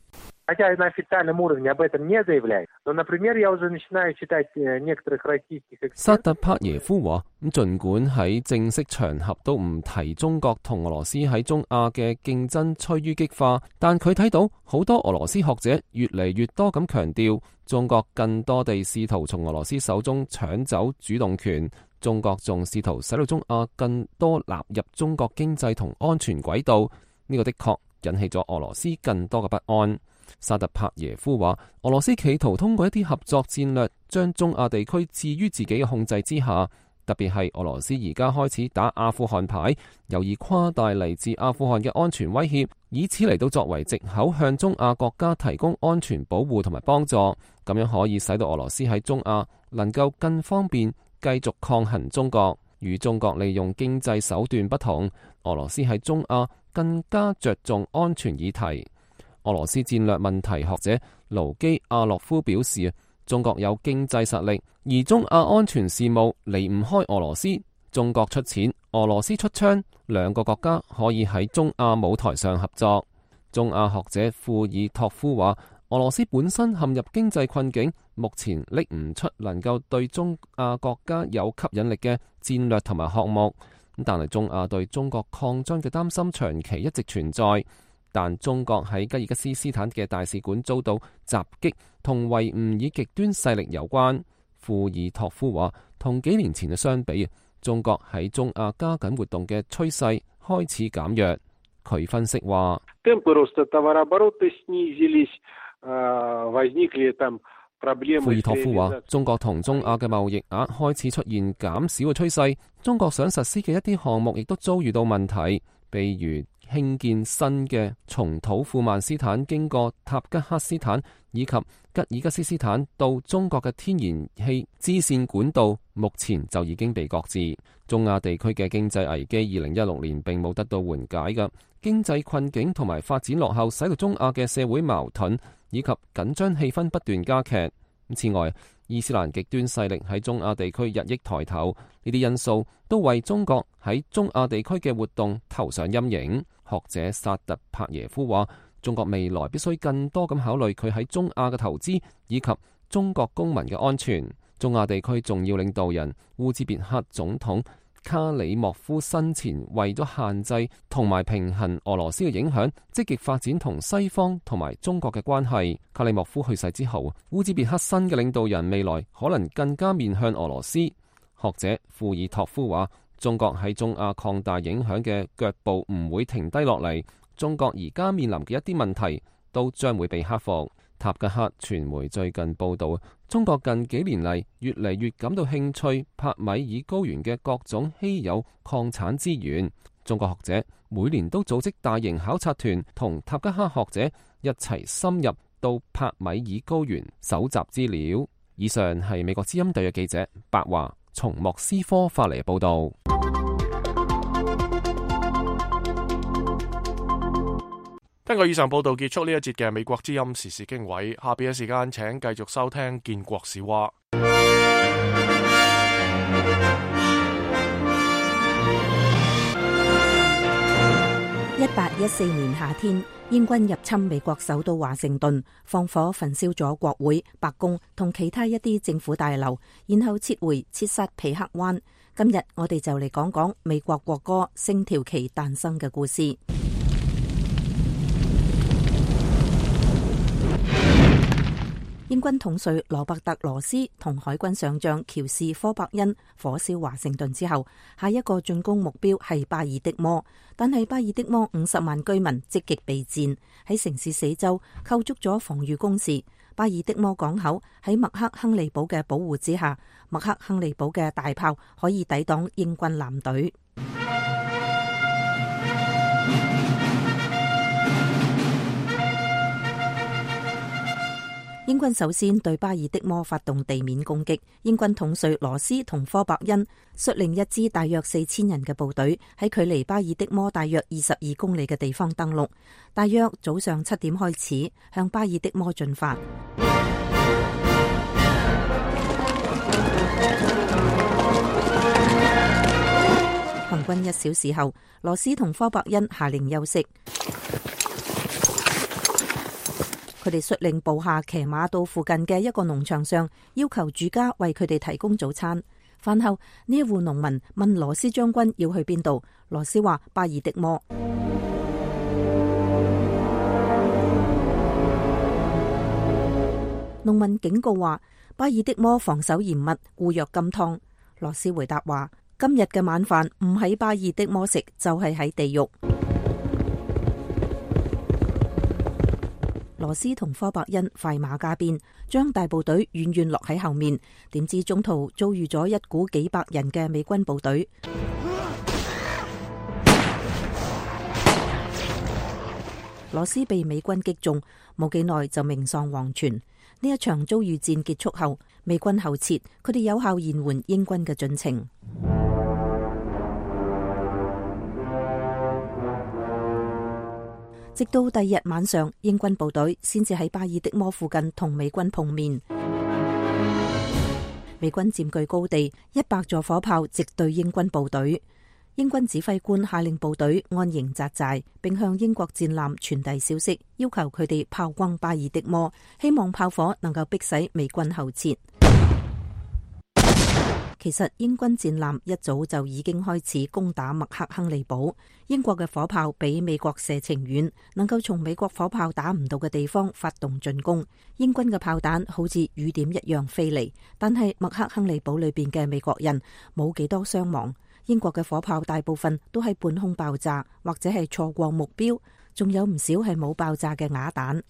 薩特帕耶夫話，盡管喺正式場合都唔提中國同俄羅斯喺中亞嘅競爭趨於激化，但佢睇到好多俄羅斯學者越嚟越多咁強調，中國更多地試圖從俄羅斯手中搶走主動權，中國仲試圖使到中亞更多納入中國經濟同安全軌道，呢個的確引起咗俄羅斯更多嘅不安。薩特帕耶夫話，俄羅斯企圖通過一啲合作戰略，將中亞地區置於自己嘅控制之下。特別係俄羅斯而家開始打阿富汗牌，有意誇大嚟自阿富汗嘅安全威脅，以此嚟到作為藉口向中亞國家提供安全保護同埋幫助，咁樣可以使到俄羅斯喺中亞能夠更方便繼續抗衡中國。與中國利用經濟手段不同，俄羅斯喺中亞更加着重安全議題。俄羅斯戰略問題學者盧基亞洛夫表示，中國有經濟實力，而中亞安全事務離唔開俄羅斯。中國出錢，俄羅斯出槍，兩個國家可以喺中亞舞台上合作。中亞學者庫爾托夫話，俄羅斯本身陷入經濟困境，目前拎唔出能夠對中亞國家有吸引力嘅戰略同埋項目。但係中亞對中國擴張嘅擔心長期一直存在。但中國喺吉爾吉斯斯坦嘅大使館遭到襲擊，同維吾爾極端勢力有關。庫爾托夫話，同幾年前嘅相比，中國喺中亞加緊活動嘅趨勢開始減弱。佢分析話，庫爾托夫話，中國同中亞嘅貿易額開始出現減少嘅趨勢，中國想實施嘅一啲項目亦都遭遇到問題，譬如興建新嘅從土庫曼斯坦經過塔吉克斯坦以及吉爾吉斯斯坦到中國嘅天然氣支線管道，目前就已經被擱置。中亞地區嘅經濟危機2016年並冇得到緩解嘅，經濟困境同埋發展落後，使到中亞嘅社會矛盾以及緊張氣氛不斷加劇。此外，伊斯蘭極端勢力喺中亞地區日益抬頭，呢啲因素都為中國喺中亞地區嘅活動投上陰影。學者薩特帕耶夫話，中國未來必須更多咁考慮佢喺中亞嘅投資以及中國公民嘅安全。中亞地區重要領導人烏茲別克總統卡里莫夫生前為咗限制同埋平衡俄羅斯嘅影響，積極發展同西方同埋中國嘅關係。卡里莫夫去世之後，烏茲別克新嘅領導人未來可能更加面向俄羅斯。學者庫爾托夫話，中國喺中亞擴大影響嘅腳步唔會停低落嚟，中國而家面臨嘅一啲問題都將會被克服。塔吉克傳媒最近報道，中國近幾年嚟越嚟越感到興趣帕米爾高原嘅各種稀有礦產資源。中國學者每年都組織大型考察團，同塔吉克學者一齊深入到帕米爾高原搜集資料。以上係美國之音特約記者白華從莫斯科發嚟報道。 根據以上報道結束呢一節嘅美國之音時事經緯，下邊嘅時間請繼續收聽建國史話。 1814年夏天，英軍入侵美國首都華盛頓，放火焚燒咗國會、白宮同其他一啲政府大樓，然後撤回切薩皮克灣。今日我哋就嚟講講美國國歌《星條旗》誕生嘅故事。英軍統帥羅伯特羅斯同海軍上將喬士科伯恩火燒華盛頓之後，下一個進攻目標係巴爾的摩，但係巴爾的摩50萬居民積極備戰，喺城市四周構築咗防禦工事。巴爾的摩港口喺麥克亨利堡嘅保護之下，麥克亨利堡嘅大炮可以抵擋英軍艦隊。英軍首先對巴爾的摩發動地面攻擊，英軍統帥羅斯同科伯恩率領一支大約4000人嘅部隊喺距離巴爾的摩大約22公里嘅地方登陸，大約早上7點開始向巴爾的摩進發。 軍1小時後，羅斯同科伯恩下令休息。佢哋率領部下騎馬到附近嘅一個農場上，要求主家為佢哋提供早餐。飯後，呢一戶農民問羅斯將軍要去邊度，羅斯話巴爾的摩。農民警告話巴爾的摩防守嚴密，固若金湯。羅斯回答話：今日嘅晚飯唔喺巴爾的摩食，就係喺地獄。羅斯同科伯恩快馬加鞭，將大部隊遠遠落喺後面。點知中途遭遇咗一股幾百人嘅美軍部隊。羅斯被美軍擊中，冇幾耐就命喪黃泉。呢一場遭遇戰結束後，美軍後撤，佢哋有效延緩英軍嘅進程。直到第二日晚上，英軍部隊先至喺巴爾的摩附近同美軍碰面。美軍佔據高地，100座火炮直對英軍部隊。英軍指揮官下令部隊安營紮寨，並向英國戰艦傳遞消息，要求佢哋炮轟巴爾的摩，希望炮火能夠迫使美軍後撤。其實英軍戰艦一早就已經開始攻打麥克亨利堡。英國嘅火炮比美國射程遠，能夠從美國火炮打唔到嘅地方發動進攻。英軍嘅炮彈好似雨點一樣飛嚟，但係麥克亨利堡裏邊嘅美國人冇幾多傷亡。英國嘅火炮大部分都係半空爆炸，或者係錯過目標，仲有唔少係冇爆炸嘅啞彈。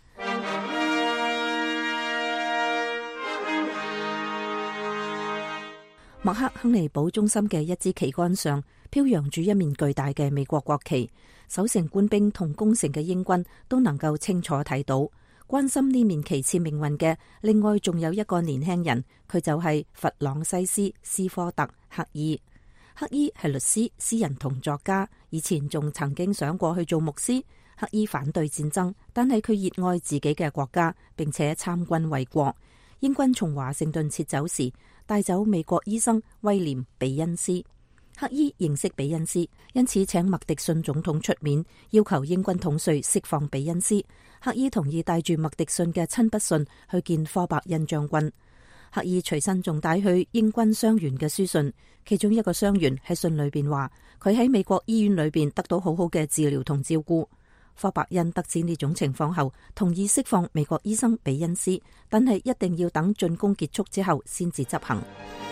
麥克亨利堡中心嘅一支旗杆上飄揚住一面巨大嘅美國國旗，守城官兵同攻城嘅英軍都能夠清楚睇到。關心呢面旗幟命運嘅，另外仲有一個年輕人，佢就係弗朗西斯斯科特克伊。克伊係律師、詩人同作家，以前仲曾經想過去做牧師。克伊反對戰爭，但係佢熱愛自己嘅國家，並且參軍衛國。英軍從華盛頓撤走時，帶走美國醫生威廉比恩斯。克伊認識比恩斯，因此請麥迪遜總統出面，要求英軍統帥釋放比恩斯。克伊同意帶住麥迪遜嘅親筆信去見科伯恩將軍。克伊隨身仲帶去英軍傷員嘅書信，其中一個傷員喺信裏邊話，佢喺美國醫院裏邊得到好好嘅治療同照顧。科伯恩得知呢種情況後，同意釋放美國醫生比恩斯，但係一定要等進攻結束之後先至執行。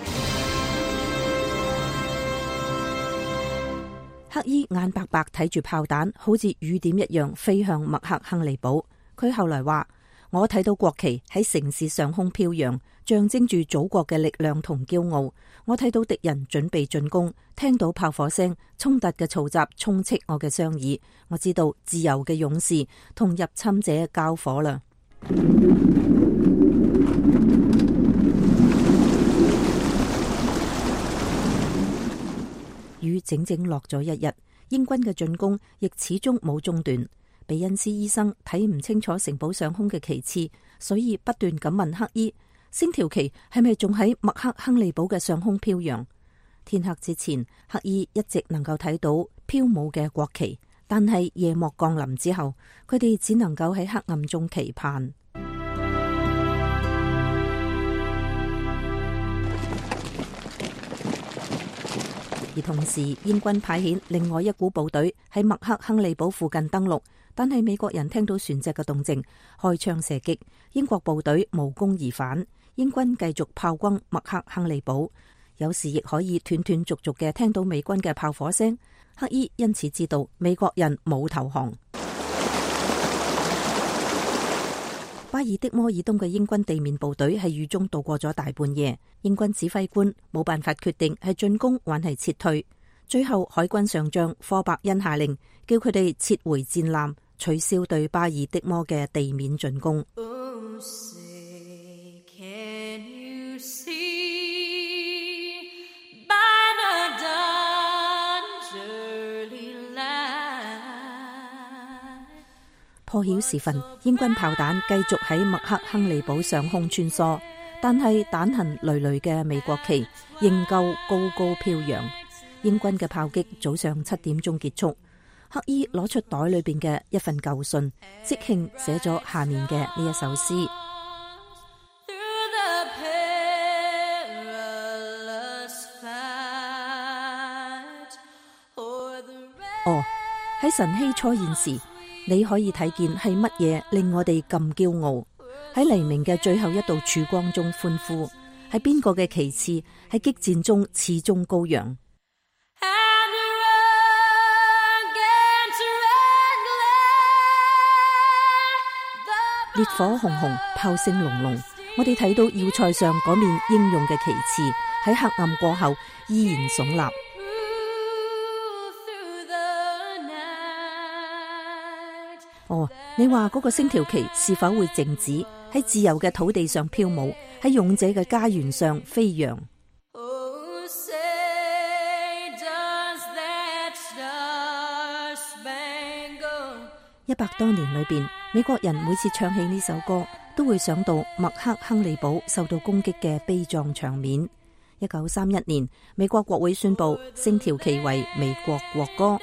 克伊眼白白睇住炮彈好似雨點一樣飛向麥克亨利堡。佢後來話：我睇到國旗喺城市上空飄揚，象徵住祖國嘅力量同驕傲。我睇到敵人準備進攻，聽到炮火聲，衝突嘅嘈雜充斥我嘅雙耳。我知道自由嘅勇士同入侵者交火啦。雨整整落咗一日，英軍嘅進攻亦始終冇中斷。比恩斯醫生睇唔清楚城堡上空嘅旗幟，所以不斷咁問克伊：星條旗係咪仲喺麥克亨利堡嘅上空飄揚？天黑之前，克伊一直能夠睇到飄舞嘅國旗，但係夜幕降臨之後，佢哋只能夠喺黑暗中期盼。而同時，英軍派遣另外一股部隊喺麥克亨利堡附近登陸，但係美國人聽到船隻嘅動靜，開槍射擊，英國部隊無功而返。英軍繼續炮轟麥克亨利堡，有時亦可以斷斷續續嘅聽到美軍嘅炮火聲。克伊因此知道美國人冇投降。巴爾的摩以東嘅英軍地面部隊喺雨中度過咗大半夜，英軍指揮官冇辦法決定係進攻還係撤退。最後海軍上將科伯恩下令，叫佢哋撤回戰艦，取消對巴爾的摩嘅地面進攻。破曉時分，英軍炮彈繼續喺麥克亨利堡上空穿梭，但係彈痕累累嘅美國旗仍舊高高飄揚。 英軍嘅炮擊早上7點鐘結束。黑衣攞出袋裏邊嘅一份舊信，即興寫咗下面嘅呢一首詩。哦，喺晨曦初現時，你可以睇見係乜嘢令我哋咁驕傲？喺黎明嘅最後一道曙光中歡呼，係邊個嘅旗幟喺激戰中始終高揚？烈火熊熊，炮聲隆隆，我哋睇到要塞上嗰面英勇嘅旗幟喺黑暗過後依然聳立。哦，你話嗰個星條旗是否會靜止喺自由嘅土地上飄舞，喺勇者嘅家園上飛揚？100多年裏邊，美國人每次唱起呢首歌，都會想到麥克亨利堡受到攻擊嘅悲壯場面。1931年，美國國會宣布星條旗為美國國歌。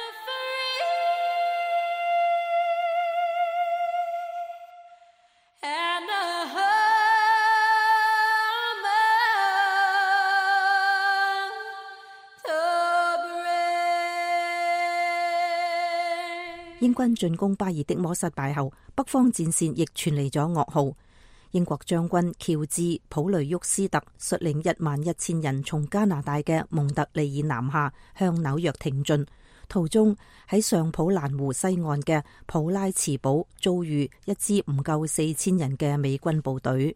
英軍進攻巴爾的摩失敗後，北方戰線亦傳嚟咗噩耗。英國將軍喬治·普雷沃斯特率領11000人從加拿大嘅蒙特利爾南下，向紐約挺進。途中喺上普蘭湖西岸嘅普拉茨堡遭遇一支唔夠4000人嘅美軍部隊。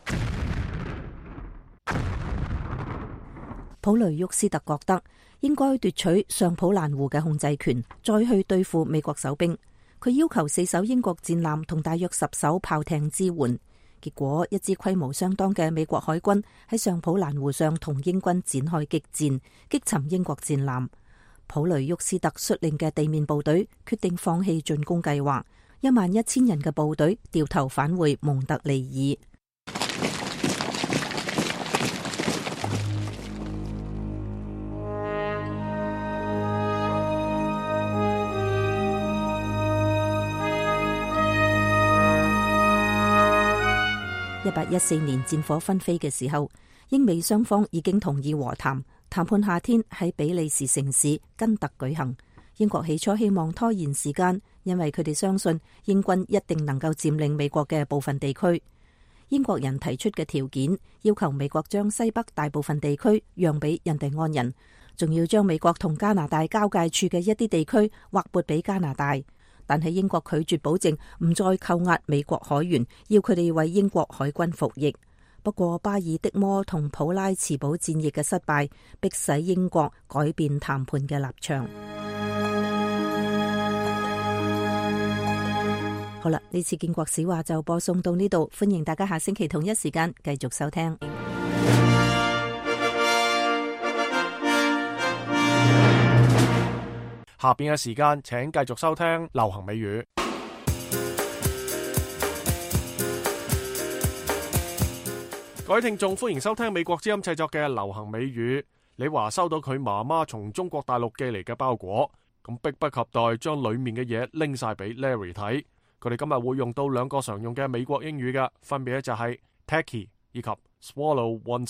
普雷沃斯特覺得應該奪取上普蘭湖嘅控制權，再去對付美國守兵。佢要求4艘英國戰艦同大約10艘炮艇支援。結果一支規模相當嘅美國海軍喺上普蘭湖上同英軍展開激戰，擊沉英國戰艦。普雷沃斯特率領嘅地面部隊決定放棄進攻計劃，11000人嘅部隊掉頭返回蒙特利爾。1814年戰火紛飛嘅時候，英美雙方已經同意和談。談判夏天喺比利時城市根特舉行。英國起初希望拖延時間，因為佢哋相信英軍一定能夠佔領美國嘅部分地區。英國人提出嘅條件，要求美國將西北大部分地區讓俾印第安人，仲要將美國同加拿大交界處嘅一啲地區劃撥俾加拿大。但係英國拒絕保證唔再扣押美國海員，要佢哋為英國海軍服役。不過巴爾的摩同普拉茨堡戰役嘅失敗，迫使英國改變談判嘅立場。好啦，呢次建國史話就播送到呢度，歡迎大家下星期同一時間繼續收聽。 下邊嘅時間，請繼續收聽流行美語。各位聽眾，歡迎收聽美國之音製作嘅流行美語。李華收到佢媽媽從中國大陸寄嚟嘅包裹，咁迫不及待將裏面嘅嘢拎晒俾 Larry 睇。佢哋今日會用到2個常用嘅美國英語嘅，分別就係 tacky 以及 swallow one's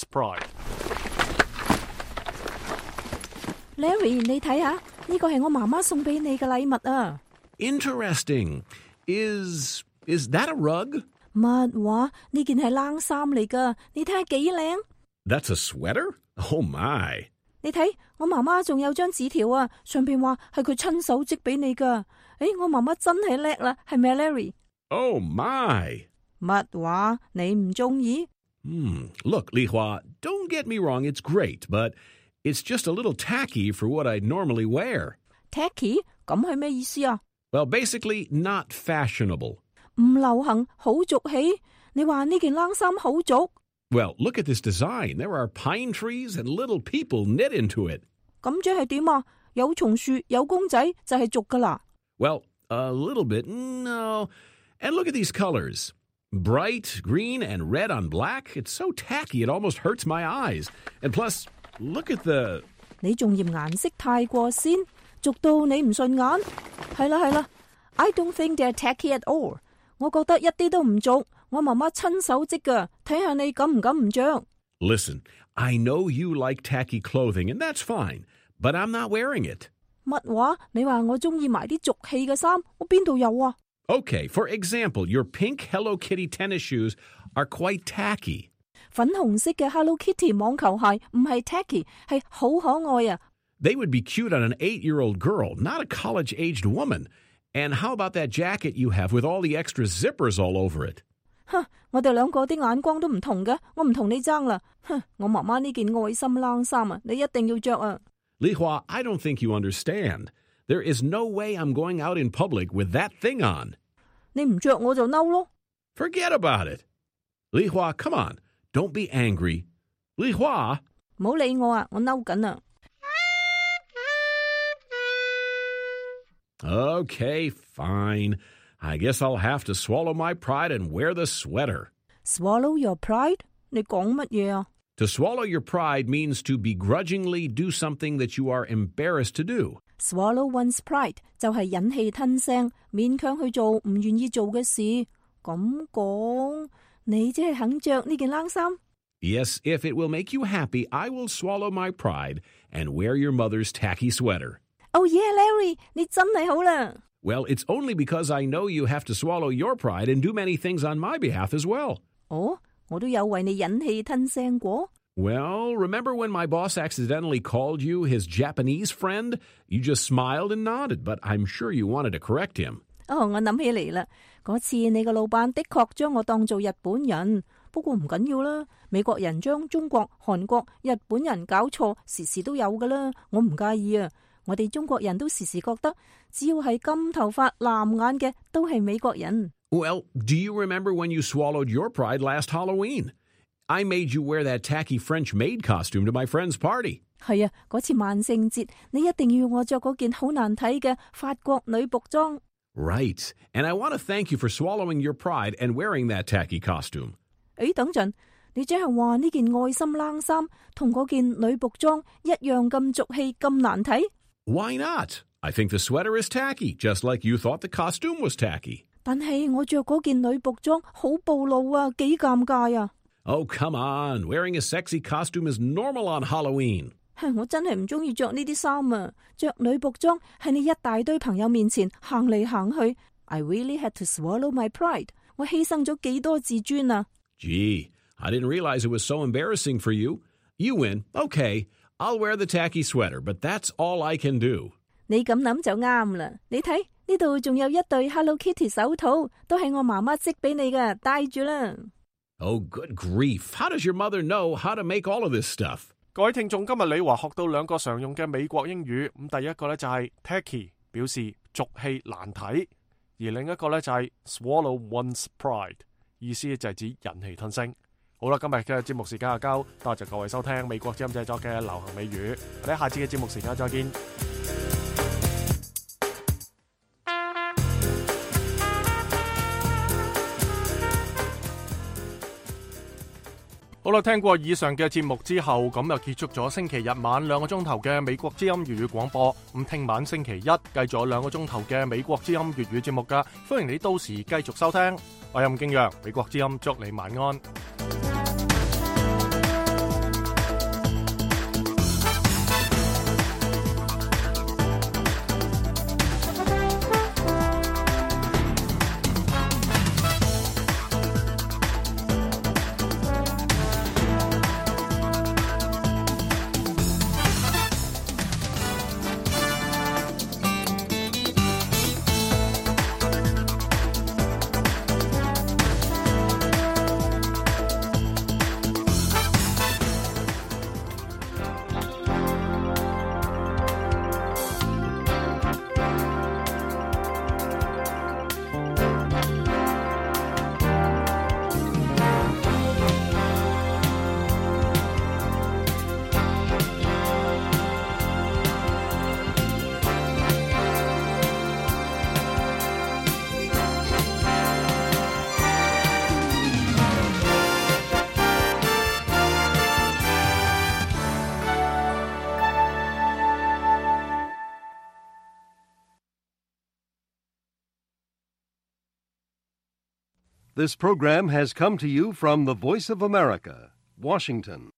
pride。Larry， 你睇下。呢個係我媽媽送俾你嘅禮物啊 ！Interesting. Is that a rug? 乜話？呢件係冷衫嚟噶，你睇下幾靚。 That's a sweater? Oh my! 你睇，我媽媽仲有張紙條啊，上邊話係佢親手織俾你噶。誒，我媽媽真係叻啦，係咪 Larry? Oh my! 乜話？你唔中意 ？Look, Li Hua, don't get me wrong, it's great, but it's just a little tacky for what I normally wear. Tacky? 咁係咩意思啊？ Well, basically, not fashionable. 唔流行，好俗氣。你話呢件冷衫好俗？ Well, look at this design. There are pine trees and little people knit into it. 咁即係點啊？有松樹，有公仔，就係俗噶啦。 Well, a little bit, no. And look at these colors. Bright green and red on black. It's so tacky, it almost hurts my eyes. And plus, look at the 你仲嫌顏色太過鮮，俗到你唔順眼。係啦，I don't think they're tacky at all。我覺得一啲都唔俗，我媽媽親手織㗎，睇下你敢唔敢唔着。 Listen, I know you like tacky clothing, and that's fine, but I'm not wearing it. 乜話？你話我中意埋啲俗氣嘅衫，我邊度有啊？ Okay, for example, your pink Hello Kitty tennis shoes are quite tacky. 粉紅色嘅 Hello Kitty 網球鞋唔係 tacky， 係好可愛啊。 They would be cute on an 8-year-old girl, not a college-aged woman. And how about that jacket you have with all the extra zippers all over it? 我哋兩個啲眼光都唔同嘅，我唔同你爭啦。我媽媽呢件愛心冷衫啊，你一定要着啊。 Li Hua, I don't think you understand. There is no way I'm going out in public with that thing on. 你唔着我就嬲咯。 Forget about it. Li Hua, come on. Don't be angry. Li Hua. 唔好理我啊，我嬲緊啊。 Okay, fine. I guess I'll have to swallow my pride and wear the sweater. Swallow your pride? 你講乜嘢啊？ To swallow your pride means to begrudgingly do something that you are embarrassed to do. Swallow one's pride 就係忍氣吞聲，勉強去做唔願意做嘅事。咁講，你即係肯着呢件冷衫？ Yes, if it will make you happy, I will swallow my pride and wear your mother's tacky sweater. Oh yeah, Larry, 你真係好啦。 Well, it's only because I know you have to swallow your pride and do many things on my behalf as well. 哦，我都有為你忍氣吞聲過。 Well, remember when my boss accidentally called you his Japanese friend? You just smiled and nodded, but I'm sure you wanted to correct him. 哦，我諗起嚟啦，嗰次你個老闆的確將我當做日本人，不過唔緊要啦。美國人將中國、韓國、日本人搞錯，時時都有噶啦，我唔介意啊。我哋中國人都時時覺得，只要係金頭髮、藍眼嘅，都係美國人。 Well, do you remember when you swallowed your pride last Halloween? I made you wear that tacky French maid costume to my friend's party. 係啊，嗰次萬聖節，你一定要我着嗰件好難睇嘅法國女僕裝。 Right, and I want to thank you for swallowing your pride and wearing that tacky costume. 誒，等陣，你即係話呢件愛心冷衫同嗰件女僕裝一樣咁俗氣、咁難睇？ Why not? I think the sweater is tacky, just like you thought the costume was tacky. 但係我着嗰件女僕裝好暴露啊，幾尷尬啊！ Oh, come on. Wearing a sexy costume is normal on Halloween. 我真係唔中意着呢啲衫啊！着女僕裝喺你一大堆朋友面前行嚟行去 ，I really had to swallow my pride。我犧牲咗幾多自尊啊 Gee, I didn't realize it was so embarrassing for you. You win. Okay, I'll wear the tacky sweater, but that's all I can do. 你咁諗就啱啦。你睇呢度仲有一對 Hello Kitty 手套，都係我媽媽織俾你㗎，戴住啦。 Oh, good grief. How does your mother know how to make all of this stuff? 各位聽眾，今日李華學到兩個常用嘅美國英語。咁第一個呢就係 tacky， 表示俗氣難睇；而另一個呢就係 swallow one's pride， 意思就係指忍氣吞聲。好啦，今日嘅節目時間就夠，多謝各位收聽美國之音製作嘅流行美語。我哋下次嘅節目時間再見。好啦，聽過以上嘅節目之後，咁就結束咗星期日晚2個鐘頭嘅美國之音粵語廣播。咁聽晚星期一繼續有2個鐘頭嘅美國之音粵語節目噶，歡迎你到時繼續收聽。我係吳敬陽，美國之音祝你晚安。 This program has come to you from the Voice of America, Washington.